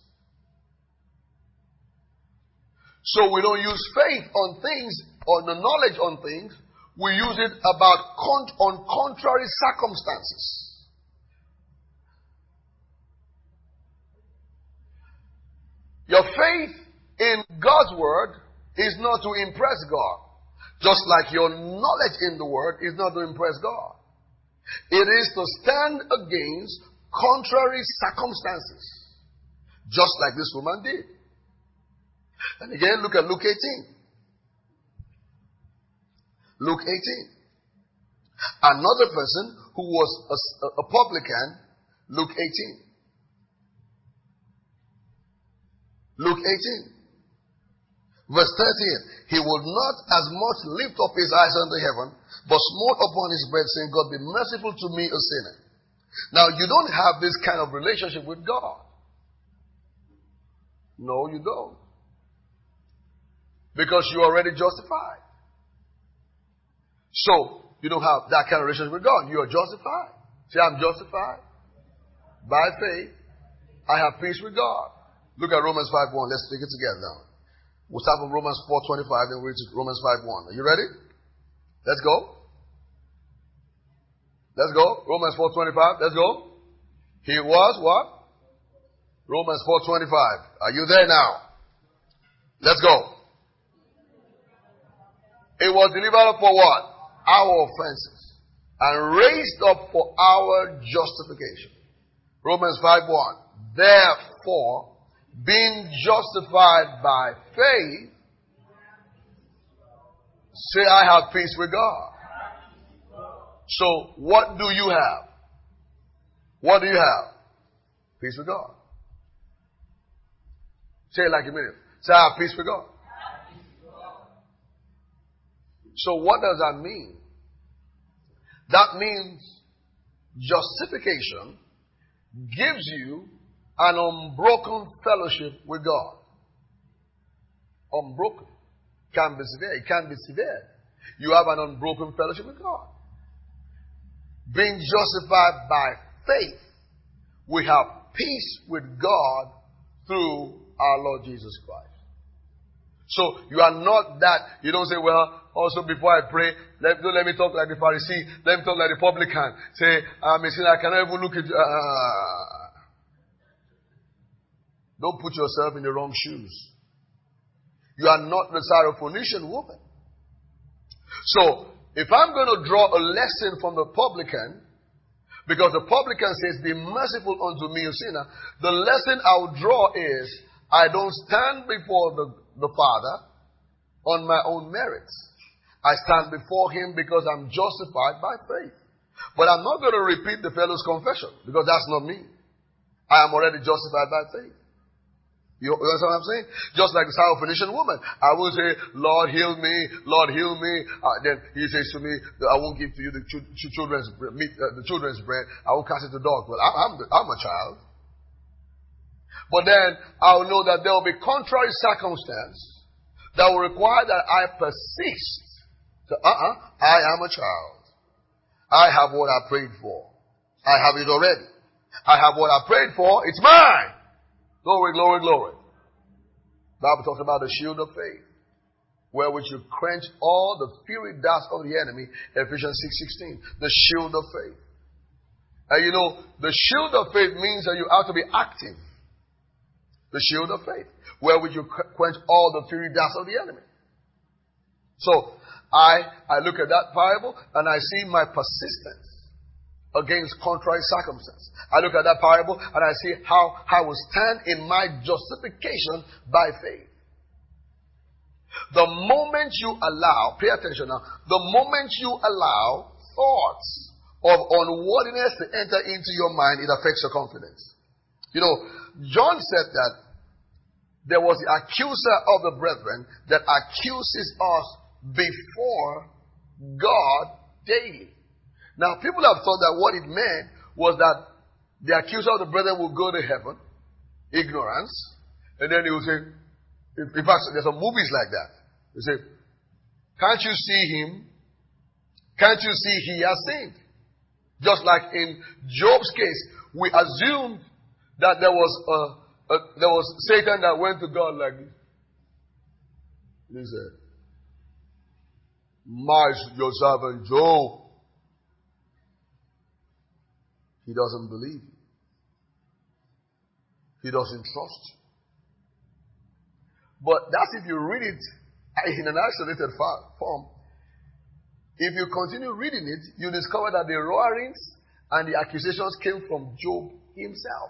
So we don't use faith on things or the knowledge on things. We use it on contrary circumstances. Your faith in God's word is not to impress God. Just like your knowledge in the word is not to impress God. It is to stand against contrary circumstances. Just like this woman did. And again, look at Luke 18. Luke 18. Another person who was a publican, Luke 18. Luke 18. Verse 13. He would not as much lift up his eyes unto heaven, but smote upon his breast, saying, God be merciful to me, a sinner. Now, you don't have this kind of relationship with God. No, you don't. Because you're already justified. So, you don't have that kind of relationship with God. You are justified. Say, I'm justified. By faith, I have peace with God. Look at Romans 5:1. Let's take it together now. We'll start from Romans 4:25, then we'll read to Romans 5:1. Are you ready? Let's go. Let's go. Romans 4:25. Let's go. He was what? Romans 4:25. Are you there now? Let's go. It was delivered up for what? Our offenses. And raised up for our justification. Romans 5:1. Therefore, being justified by faith, say, I have peace with God. So, what do you have? What do you have? Peace with God. Say it like you mean it. Say, I have peace with God. So, what does that mean? That means justification gives you an unbroken fellowship with God. Unbroken. Can be severe. It can be severe. You have an unbroken fellowship with God. Being justified by faith, we have peace with God through our Lord Jesus Christ. So you are not that, you don't say, well, also before I pray, don't let me talk like the Pharisee, let me talk like the publican. Say, I'm a sinner, I cannot even look at you. Don't put yourself in the wrong shoes. You are not the Syrophoenician woman. So, if I'm going to draw a lesson from the publican, because the publican says, be merciful unto me, a sinner, the lesson I'll draw is, I don't stand before the Father on my own merits. I stand before Him because I'm justified by faith. But I'm not going to repeat the fellow's confession, because that's not me. I am already justified by faith. You understand what I'm saying? Just like the Syrophoenician woman. I will say, Lord, heal me. Lord, heal me. Then he says to me, I won't give to you the children's meat, the children's bread. I will cast it to dogs. Well, I'm a child. But then I'll know that there will be contrary circumstance that will require that I persist. So, I am a child. I have what I prayed for. I have it already. I have what I prayed for. It's mine. Glory, glory, glory. The Bible talks about the shield of faith, wherewith you quench all the fiery darts of the enemy. Ephesians 6:16. The shield of faith. And you know, the shield of faith means that you have to be active. The shield of faith, wherewith you quench all the fiery darts of the enemy. So, I look at that parable and I see my persistence against contrary circumstance. I look at that parable and I see how I will stand in my justification by faith. The moment you allow, pay attention now, the moment you allow thoughts of unworthiness to enter into your mind, it affects your confidence. You know, John said that there was the accuser of the brethren that accuses us before God daily. Now, people have thought that what it meant was that the accuser of the brethren will go to heaven, ignorance, and then he will say, in fact, there's some movies like that. They say, can't you see him? Can't you see he has sinned? Just like in Job's case, we assumed that there was Satan that went to God like this. He said, your servant Job. He doesn't believe you. He doesn't trust you. But that's if you read it in an isolated form. If you continue reading it, you discover that the roarings and the accusations came from Job himself.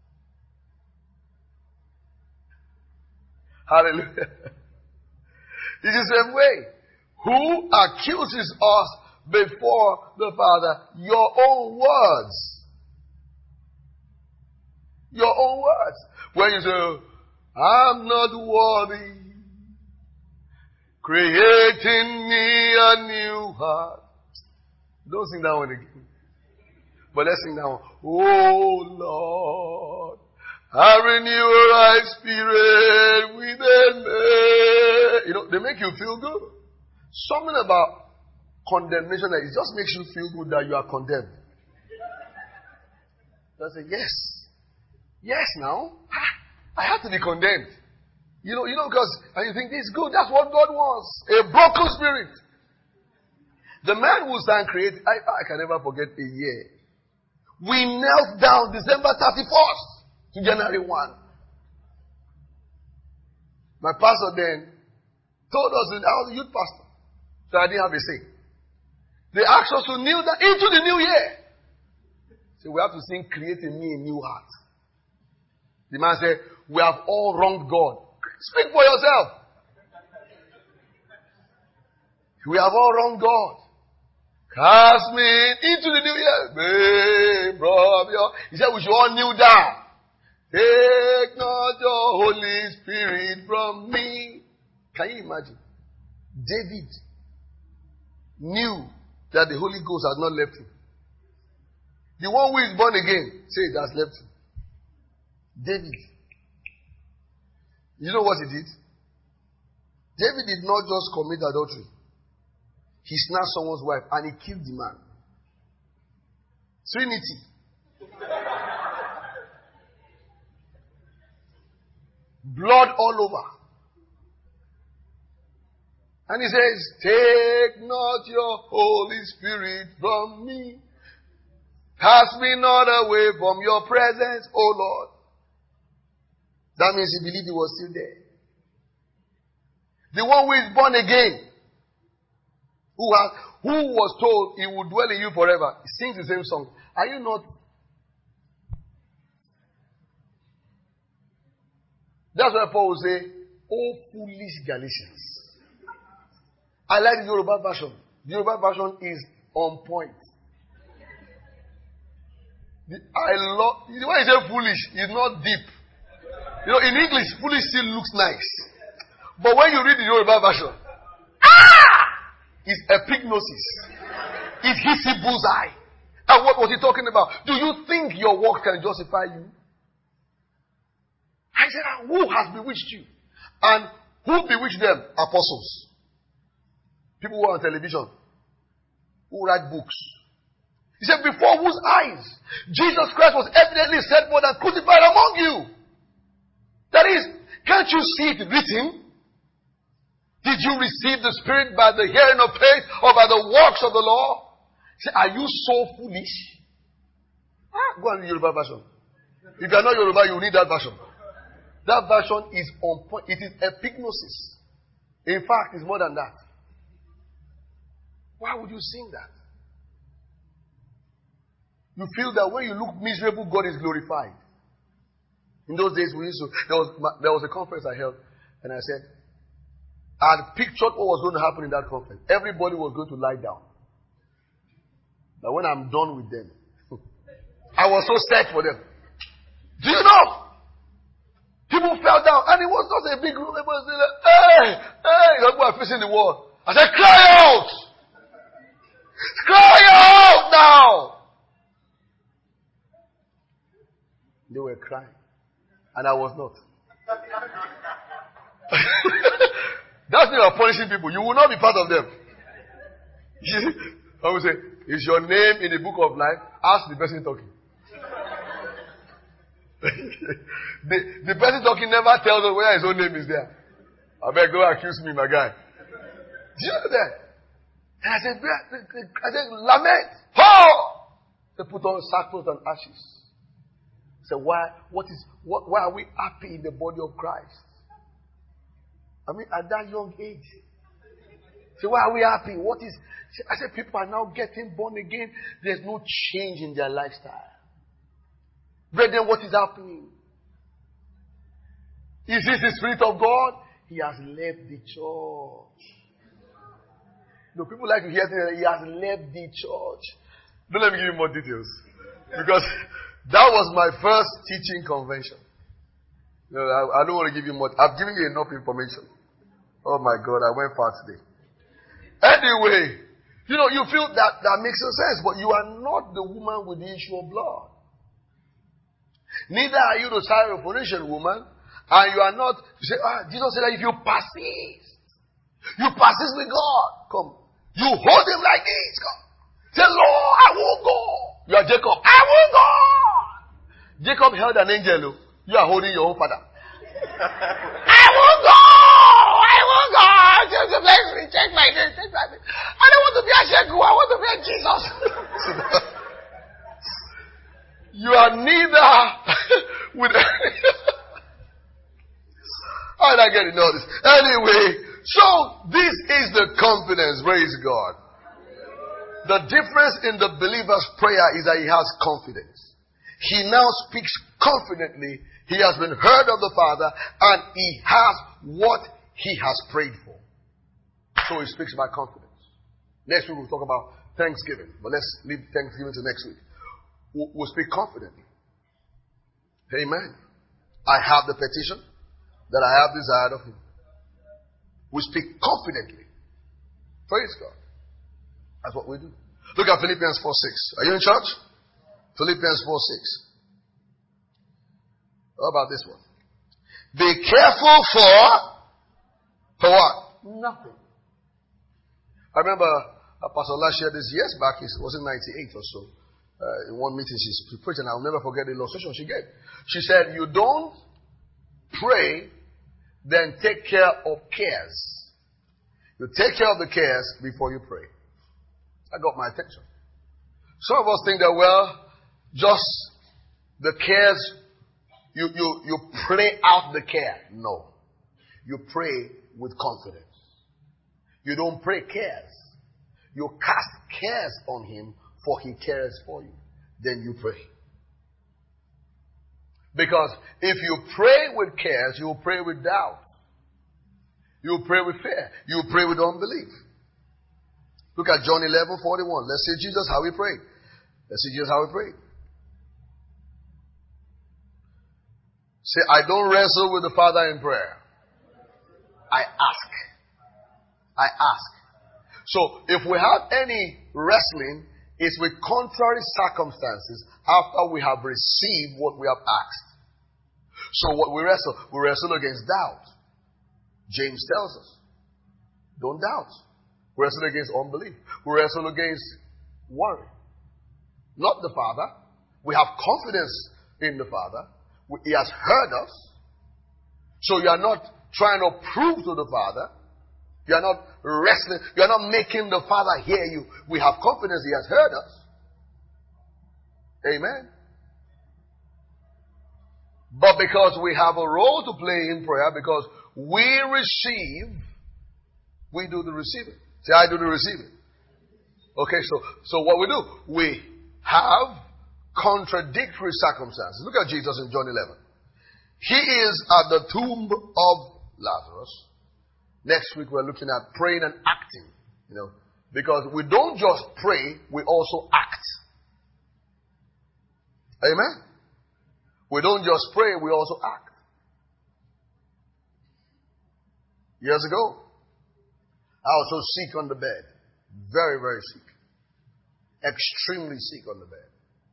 Hallelujah. It's the same way. Who accuses us before the Father? Your own words. Your own words. When you say, I'm not worthy, creating me a new heart. Don't sing that one again. But let's sing that one. Oh Lord, I renew a right spirit within me. You know, they make you feel good. Something about condemnation that it just makes you feel good that you are condemned. I say, yes. Yes, now. I have to be condemned. You know, because, and you think this is good. That's what God wants. A broken spirit. The man who sang create, I can never forget a year. We knelt down December 31st to January 1. My pastor then told us that I was a youth pastor. So I didn't have a say. They asked us to kneel down into the new year. So we have to sing, create in me a new heart. The man said, we have all wronged God. Speak for yourself. We have all wronged God. Cast me into the new year. He said we should all kneel down. Take not your Holy Spirit from me. Can you imagine? David knew that the Holy Ghost has not left him. The one who is born again, say it has left him. David. You know what he did? David did not just commit adultery. He snatched someone's wife and he killed the man. Trinity. Blood all over. And he says, take not your Holy Spirit from me. Cast me not away from your presence, O Lord. That means he believed he was still there. The one who is born again, who was told he would dwell in you forever, sings the same song. Are you not? That's why Paul will say, "Oh foolish Galatians." I like the Yoruba version. The Yoruba version is on point. I love the way he said foolish is not deep. You know, in English, foolish still looks nice. But when you read the Yoruba version, it's epignosis. It hits a bullseye. And what was he talking about? Do you think your work can justify you? I said, who has bewitched you? And who bewitched them? Apostles. People who are on television. Who write books. He said, before whose eyes Jesus Christ was evidently set forth and crucified among you. That is, can't you see it written? Did you receive the Spirit by the hearing of faith or by the works of the law? He said, are you so foolish? Go and read Yoruba version. If you are not Yoruba, you need that version. That version is on point. It is epignosis. In fact, it's more than that. Why would you sing that? You feel that when you look miserable, God is glorified. In those days, there was a conference I held, and I said, I had pictured what was going to happen in that conference. Everybody was going to lie down. But when I'm done with them, I was so sad for them. Do you know? People fell down, and it was not a big room. It was like, hey, people are facing the wall. I said, cry out! Cry out now! They were crying. And I was not. That's not you're punishing people. You will not be part of them. I will say, is your name in the book of life? Ask the person talking. the person talking never tells us whether his own name is there. I beg, don't accuse me, my guy. Do you know that? And I said, lament. Oh! They put on sackcloth and ashes. So why are we happy in the body of Christ? I mean, at that young age. So why are we happy? I said, people are now getting born again. There's no change in their lifestyle. Brethren, what is happening? Is this the Spirit of God? He has left the church. No, people like to hear things. He has left the church. Don't let me give you more details. Because that was my first teaching convention. No, I don't want to give you more. I've given you enough information. Oh my God, I went far today. Anyway, you feel that makes no sense, but you are not the woman with the issue of blood. Neither are you the Syrophoenician woman, and you are not. You say, Jesus said that if you persist with God, come. You hold him like this, come. Say, Lord, I won't go. You are Jacob. I won't go. Jacob held an angel. You are holding your own father. I won't go. I won't go. Just bless me. Check my name. I don't want to be a Sheku. I want to be a Jesus. You are neither with. How did I get in all this? Anyway, so this is the confidence. Praise God. The difference in the believer's prayer is that he has confidence. He now speaks confidently. He has been heard of the Father, and he has what he has prayed for. So he speaks by confidence. Next week we'll talk about Thanksgiving, but let's leave Thanksgiving to next week. We'll speak confidently. Amen. I have the petition that I have desired of him. We speak confidently. Praise God. That's what we do. Look at Philippians 4:6. Are you in church? Philippians 4:6. How about this one? Be careful for what? Nothing. I remember Pastor Lash shared this years back. It was in 98 or so. In one meeting she preached, and I'll never forget the illustration she gave. She said, you don't pray, then take care of cares. You take care of the cares before you pray. That got my attention. Some of us think that, well, just the cares, you pray out the care. No. You pray with confidence. You don't pray cares. You cast cares on him, for he cares for you. Then you pray. Because if you pray with cares, you will pray with doubt. You will pray with fear. You will pray with unbelief. Look at John 11:41. Let's see Jesus how he prayed. Let's see Jesus how he prayed. Say, I don't wrestle with the Father in prayer. I ask. I ask. So, if we have any wrestling, it's with contrary circumstances after we have received what we have asked. So what we wrestle against doubt. James tells us, don't doubt. We wrestle against unbelief. We wrestle against worry. Not the Father. We have confidence in the Father. He has heard us. So you are not trying to prove to the Father. You are not wrestling. You are not making the Father hear you. We have confidence He has heard us. Amen. But because we have a role to play in prayer, because we receive, we do the receiving. Say, I do the receiving. Okay, so what we do, we have contradictory circumstances. Look at Jesus in John 11. He is at the tomb of Lazarus. Next week we're looking at praying and acting. Because we don't just pray, we also act. Amen? We don't just pray, we also act. Years ago, I was so sick on the bed. Very, very sick. Extremely sick on the bed.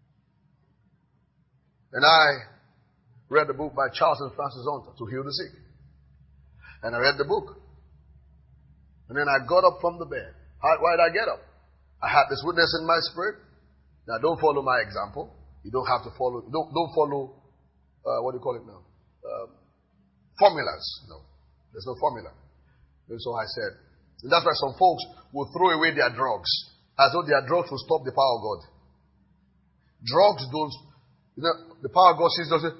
And I read a book by Charles and Francis Hunter, To Heal the Sick. And I read the book. And then I got up from the bed. Why did I get up? I had this witness in my spirit. Now don't follow my example. You don't have to follow. Don't follow, what do you call it now? Formulas. No. There's no formula. And so I said, and that's why some folks will throw away their drugs. As though their drugs will stop the power of God. Drugs don't, the power of God sees doesn't,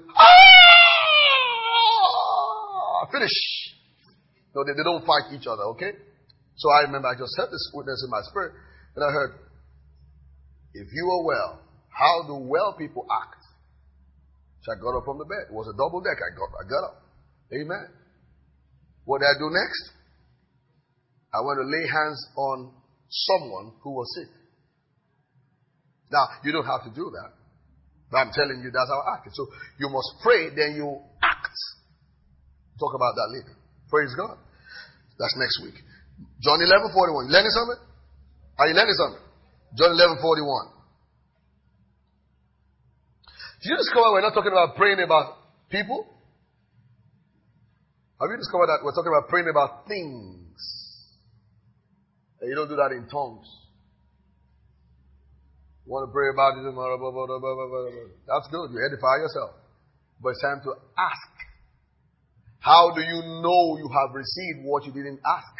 finish. No, they don't fight each other, okay? So I remember I just heard this witness in my spirit, and I heard, if you are well, how do well people act? So I got up from the bed. It was a double deck. I got up. Amen. What did I do next? I went to lay hands on someone who was sick. Now, you don't have to do that. But I'm telling you, that's how I act. So you must pray, then you act. Talk about that later. Praise God. That's next week. John 11:41. You learning something? Are you learning something? John 11:41. Did you discover we're not talking about praying about people? Have you discovered that we're talking about praying about things? And you don't do that in tongues. You want to pray about it tomorrow, blah, blah, blah, blah, blah, blah. That's good. You edify yourself. But it's time to ask. How do you know you have received what you didn't ask?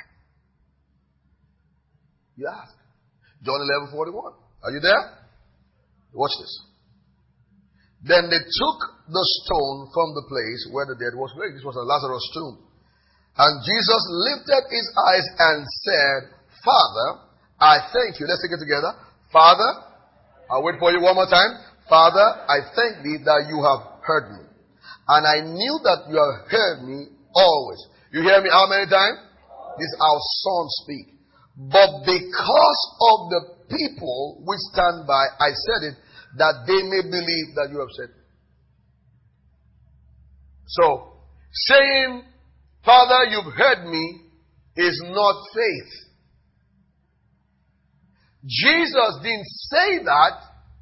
You ask. John 11:41. Are you there? Watch this. Then they took the stone from the place where the dead was laid. This was a Lazarus tomb. And Jesus lifted his eyes and said, Father, I thank you. Let's take it together. Father, I'll wait for you one more time. Father, I thank thee that you have heard me. And I knew that you have heard me always. You hear me how many times? This is our son speak. But because of the people which stand by, I said it, that they may believe that you have said. So, saying, Father, you've heard me, is not faith. Jesus didn't say that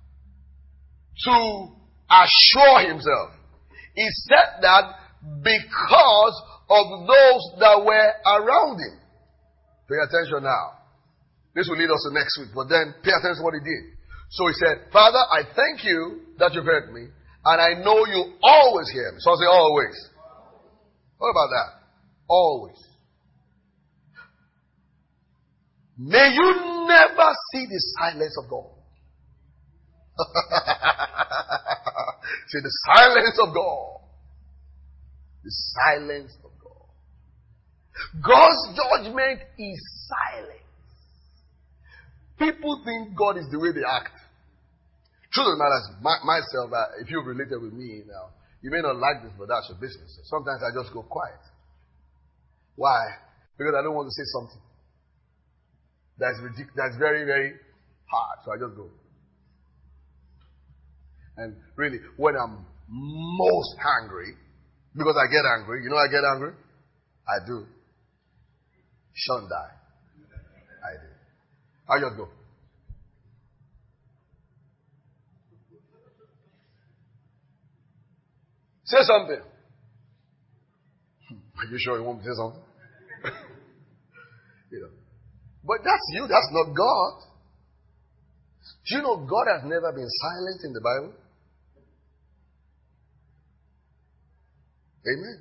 to assure himself. He said that because of those that were around him. Pay attention now. This will lead us to next week, but then pay attention to what he did. So he said, Father, I thank you that you've heard me, and I know you always hear me. So I'll say always. What about that? Always. May you never see the silence of God. See the silence of God. The silence of God. God's judgment is silent. People think God is the way they act. Truth of the matter is, myself, if you've related with me now, you may not like this, but that's your business. Sometimes I just go quiet. Why? Because I don't want to say something that's ridiculous, that's very, very hard. So I just go. And really, when I'm most angry, Because I get angry. You know I get angry? I do. Shouldn't die. I do. I just go. Say something. Are you sure you want me to say something? You know. But that's you. That's not God. Do you know God has never been silent in the Bible? Amen.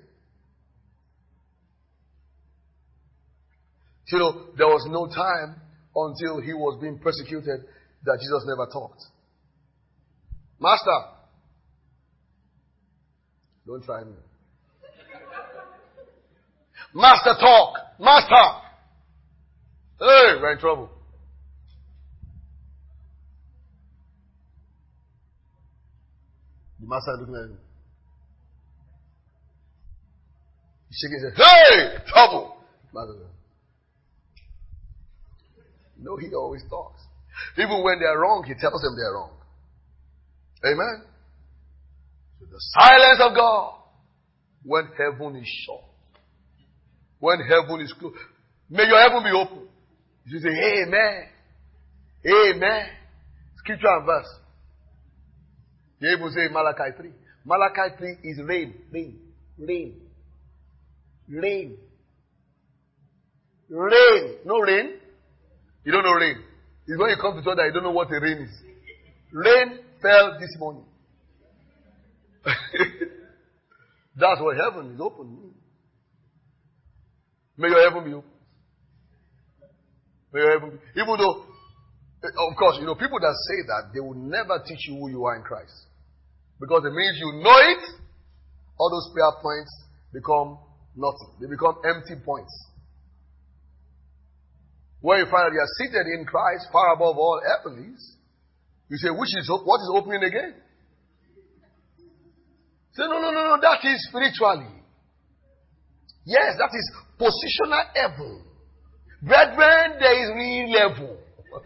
You know, there was no time until he was being persecuted that Jesus never talked. Master, don't try me. Master, talk. Master. Hey, we're in trouble. The master is looking at him. He's shaking his head. Hey, trouble. Master, no, he always talks. Even when they're wrong, he tells them they're wrong. Amen. So the silence of God when heaven is shut. When heaven is closed. May your heaven be open. You say, Amen. Amen. Scripture and verse. You even say Malachi 3. Malachi 3 is rain. Rain. Rain. Rain. Rain. No rain? You don't know rain. It's when you come to church that you don't know what a rain is. Rain fell this morning. That's what heaven is open. May your heaven be open. May your heaven be. Even though, of course, you know, people that say that, they will never teach you who you are in Christ. Because it means you know it, all those prayer points become nothing. They become empty points. When you find that you are seated in Christ, far above all heavenlies, you say, what is opening again? Say, no, that is spiritually. Yes, that is positional heaven. Brethren, there is real level.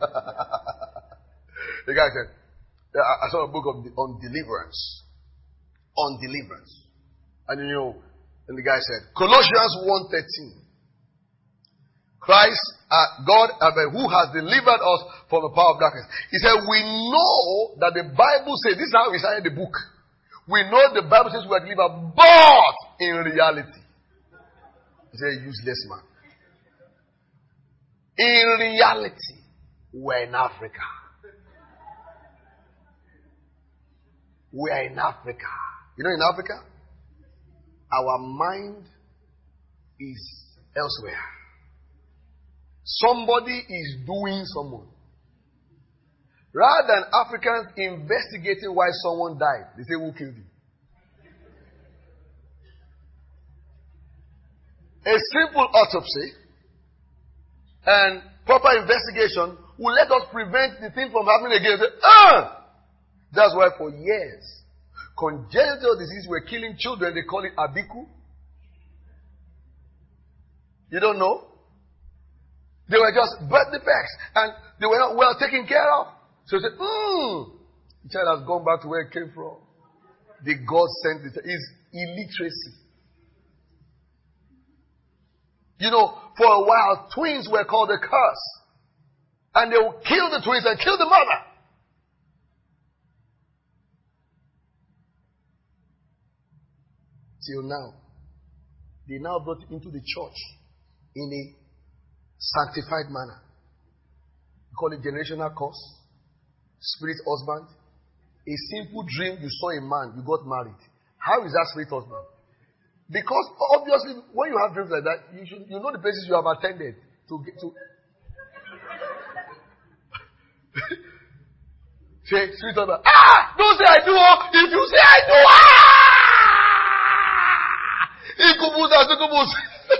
The guy said, I saw a book on deliverance. On deliverance. And you know, and the guy said, Colossians 1:13. Christ, God, who has delivered us from the power of darkness. He said, we know that the Bible says, this is how we started the book. We know the Bible says we are delivered, but in reality. He said, useless man. In reality, we're in Africa. We are in Africa. You know, in Africa, our mind is elsewhere. Somebody is doing someone. Rather than Africans investigating why someone died, they say, who killed him? A simple autopsy and proper investigation will let us prevent the thing from happening again. That's why for years, congenital diseases were killing children. They call it Abiku. You don't know? They were just birth defects and they were not well taken care of. So they said, the child has gone back to where it came from. The God sent it is illiteracy. You know, for a while, twins were called a curse. And they would kill the twins and kill the mother. Till now. They now brought it into the church in a sanctified manner. You call it generational curse, spirit husband. A simple dream, you saw a man, you got married. How is that spirit husband? Because obviously, when you have dreams like that, you know the places you have attended to get to. Say, spirit husband. Don't say I do. If you say I do, Incubus.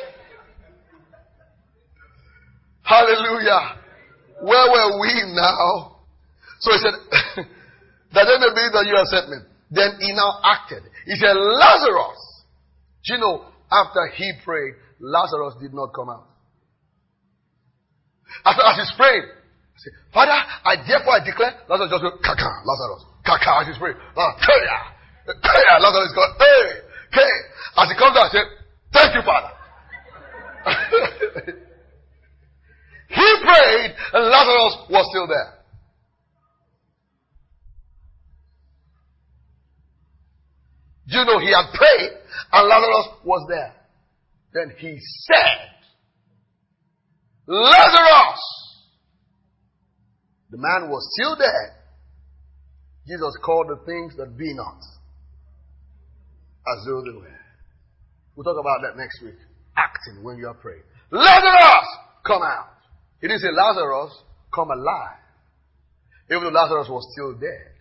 Hallelujah. Where were we now? So he said, that they may believe that you have sent me. Then he now acted. He said, Lazarus. Do you know, after he prayed, Lazarus did not come out. As he's praying, he said, Father, I declare, Lazarus just went, Kaka, Lazarus, Kaka, as he's praying. Lazarus is going, hey, Hey, as he comes out, he said, thank you, Father. He prayed and Lazarus was still there. You know, he had prayed and Lazarus was there. Then he said, Lazarus! The man was still dead. Jesus called the things that be not as though they were. We'll talk about that next week. Acting when you are praying. Lazarus, come out. He didn't say, Lazarus, come alive. Even though Lazarus was still dead.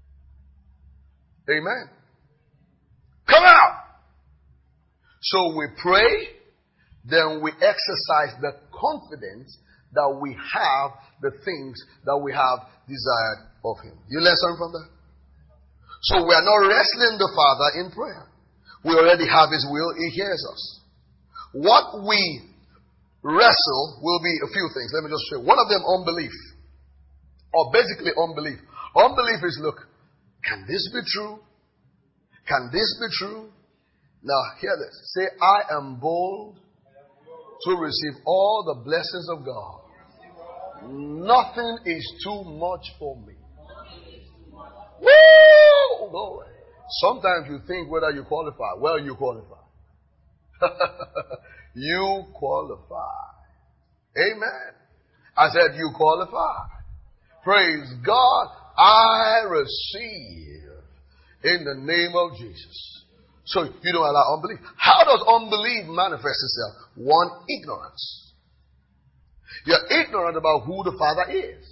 Amen. Come out. So we pray, then we exercise the confidence that we have the things that we have desired of Him. You learn something from that? So we are not wrestling the Father in prayer. We already have His will. He hears us. What we wrestle will be a few things. Let me just show you. One of them, unbelief. Or basically unbelief. Unbelief is, look, can this be true? Can this be true? Now, hear this. Say, I am bold to receive all the blessings of God. Nothing is too much for me. Woo! Glory. Sometimes you think whether you qualify. Well, you qualify. You qualify. Amen. I said you qualify. Praise God. I receive in the name of Jesus. So you don't allow unbelief. How does unbelief manifest itself? One, ignorance. You're ignorant about who the Father is.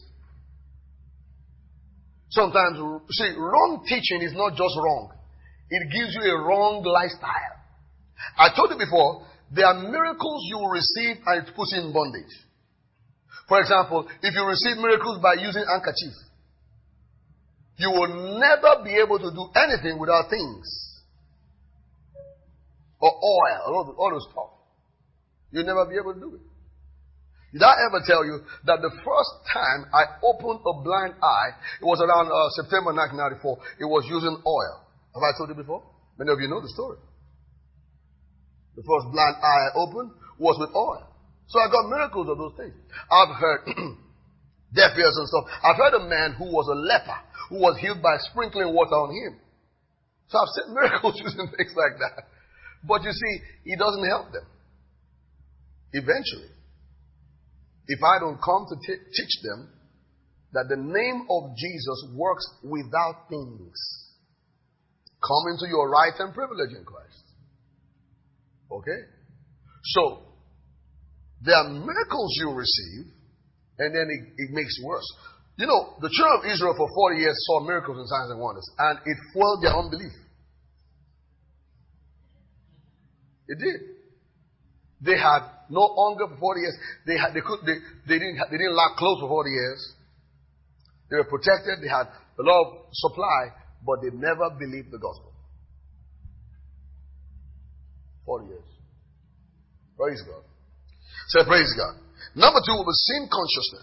Sometimes, see, wrong teaching is not just wrong. It gives you a wrong lifestyle. I told you before, there are miracles you will receive and it puts you in bondage. For example, if you receive miracles by using handkerchief, you will never be able to do anything without things. Or oil, all those stuff. You'll never be able to do it. Did I ever tell you that the first time I opened a blind eye, it was around September 1994, it was using oil. Have I told you before? Many of you know the story. The first blind eye I opened was with oil. So I got miracles of those things. I've heard deaf ears and stuff. I've heard a man who was a leper, who was healed by sprinkling water on him. So I've seen miracles using things like that. But you see, it doesn't help them. Eventually, if I don't come to teach them that the name of Jesus works without things, come into your right and privilege in Christ. Okay? So, there are miracles you receive, and then it makes worse. You know, the children of Israel for 40 years saw miracles and signs and wonders, and it fueled their unbelief. It did. They had no hunger for 40 years. They didn't lack clothes for 40 years. They were protected. They had a lot of supply, but they never believed the gospel. 40 years. Praise God. Say praise God. Number two was sin consciousness.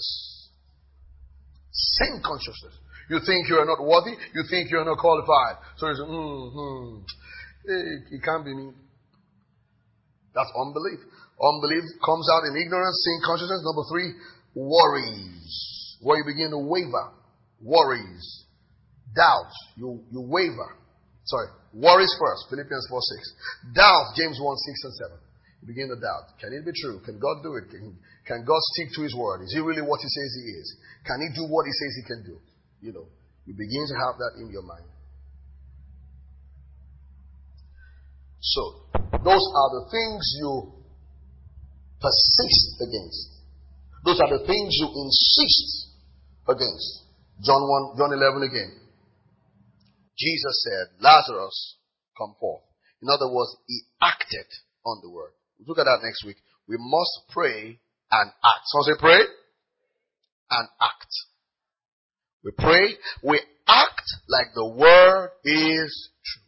Sin consciousness. You think you are not worthy. You think you are not qualified. So you say, it can't be me. That's unbelief. Unbelief comes out in ignorance, sin consciousness. Number three, worries. Where you begin to waver. Worries. Doubt. You waver. Sorry. Worries first. Philippians 4:6. Doubt. James 1:6 and 7. You begin to doubt. Can it be true? Can God do it? Can God stick to His word? Is He really what He says He is? Can He do what He says He can do? You know, you begin to have that in your mind. So, those are the things you persist against. Those are the things you insist against. John 11 again. Jesus said, Lazarus, come forth. In other words, He acted on the word. We'll look at that next week. We must pray and act. So say pray and act. We pray, we act like the word is true.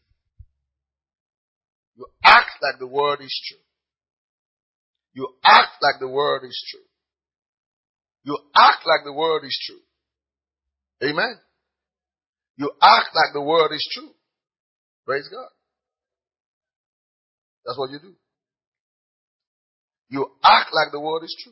You act like the word is true. You act like the word is true. You act like the word is true. Amen. You act like the word is true. Praise God. That's what you do. You act like the word is true.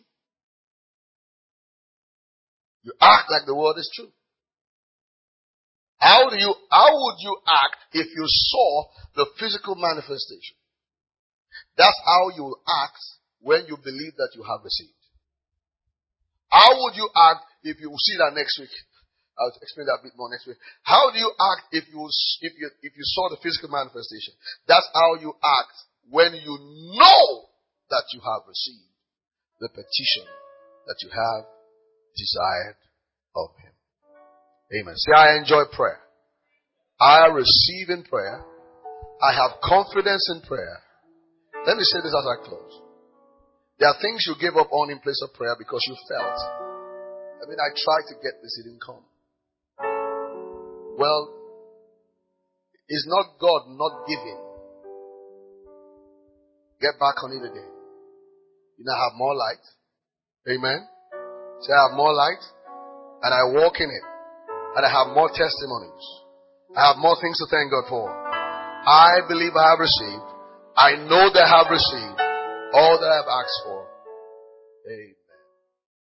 You act like the word is true. How would you act if you saw the physical manifestation? That's how you will act when you believe that you have received. How would you act if you see that next week? I'll explain that a bit more next week. How do you act if you saw the physical manifestation? That's how you act when you know that you have received the petition that you have desired of Him. Amen. See, I enjoy prayer. I receive in prayer. I have confidence in prayer. Let me say this as I close. There are things you gave up on in place of prayer because you felt, I tried to get this, it didn't come. Well, it's not God not giving. Get back on it again. You now have more light. Amen. Say, I have more light and I walk in it. And I have more testimonies. I have more things to thank God for. I believe I have received. I know that I have received all that I have asked for. Amen.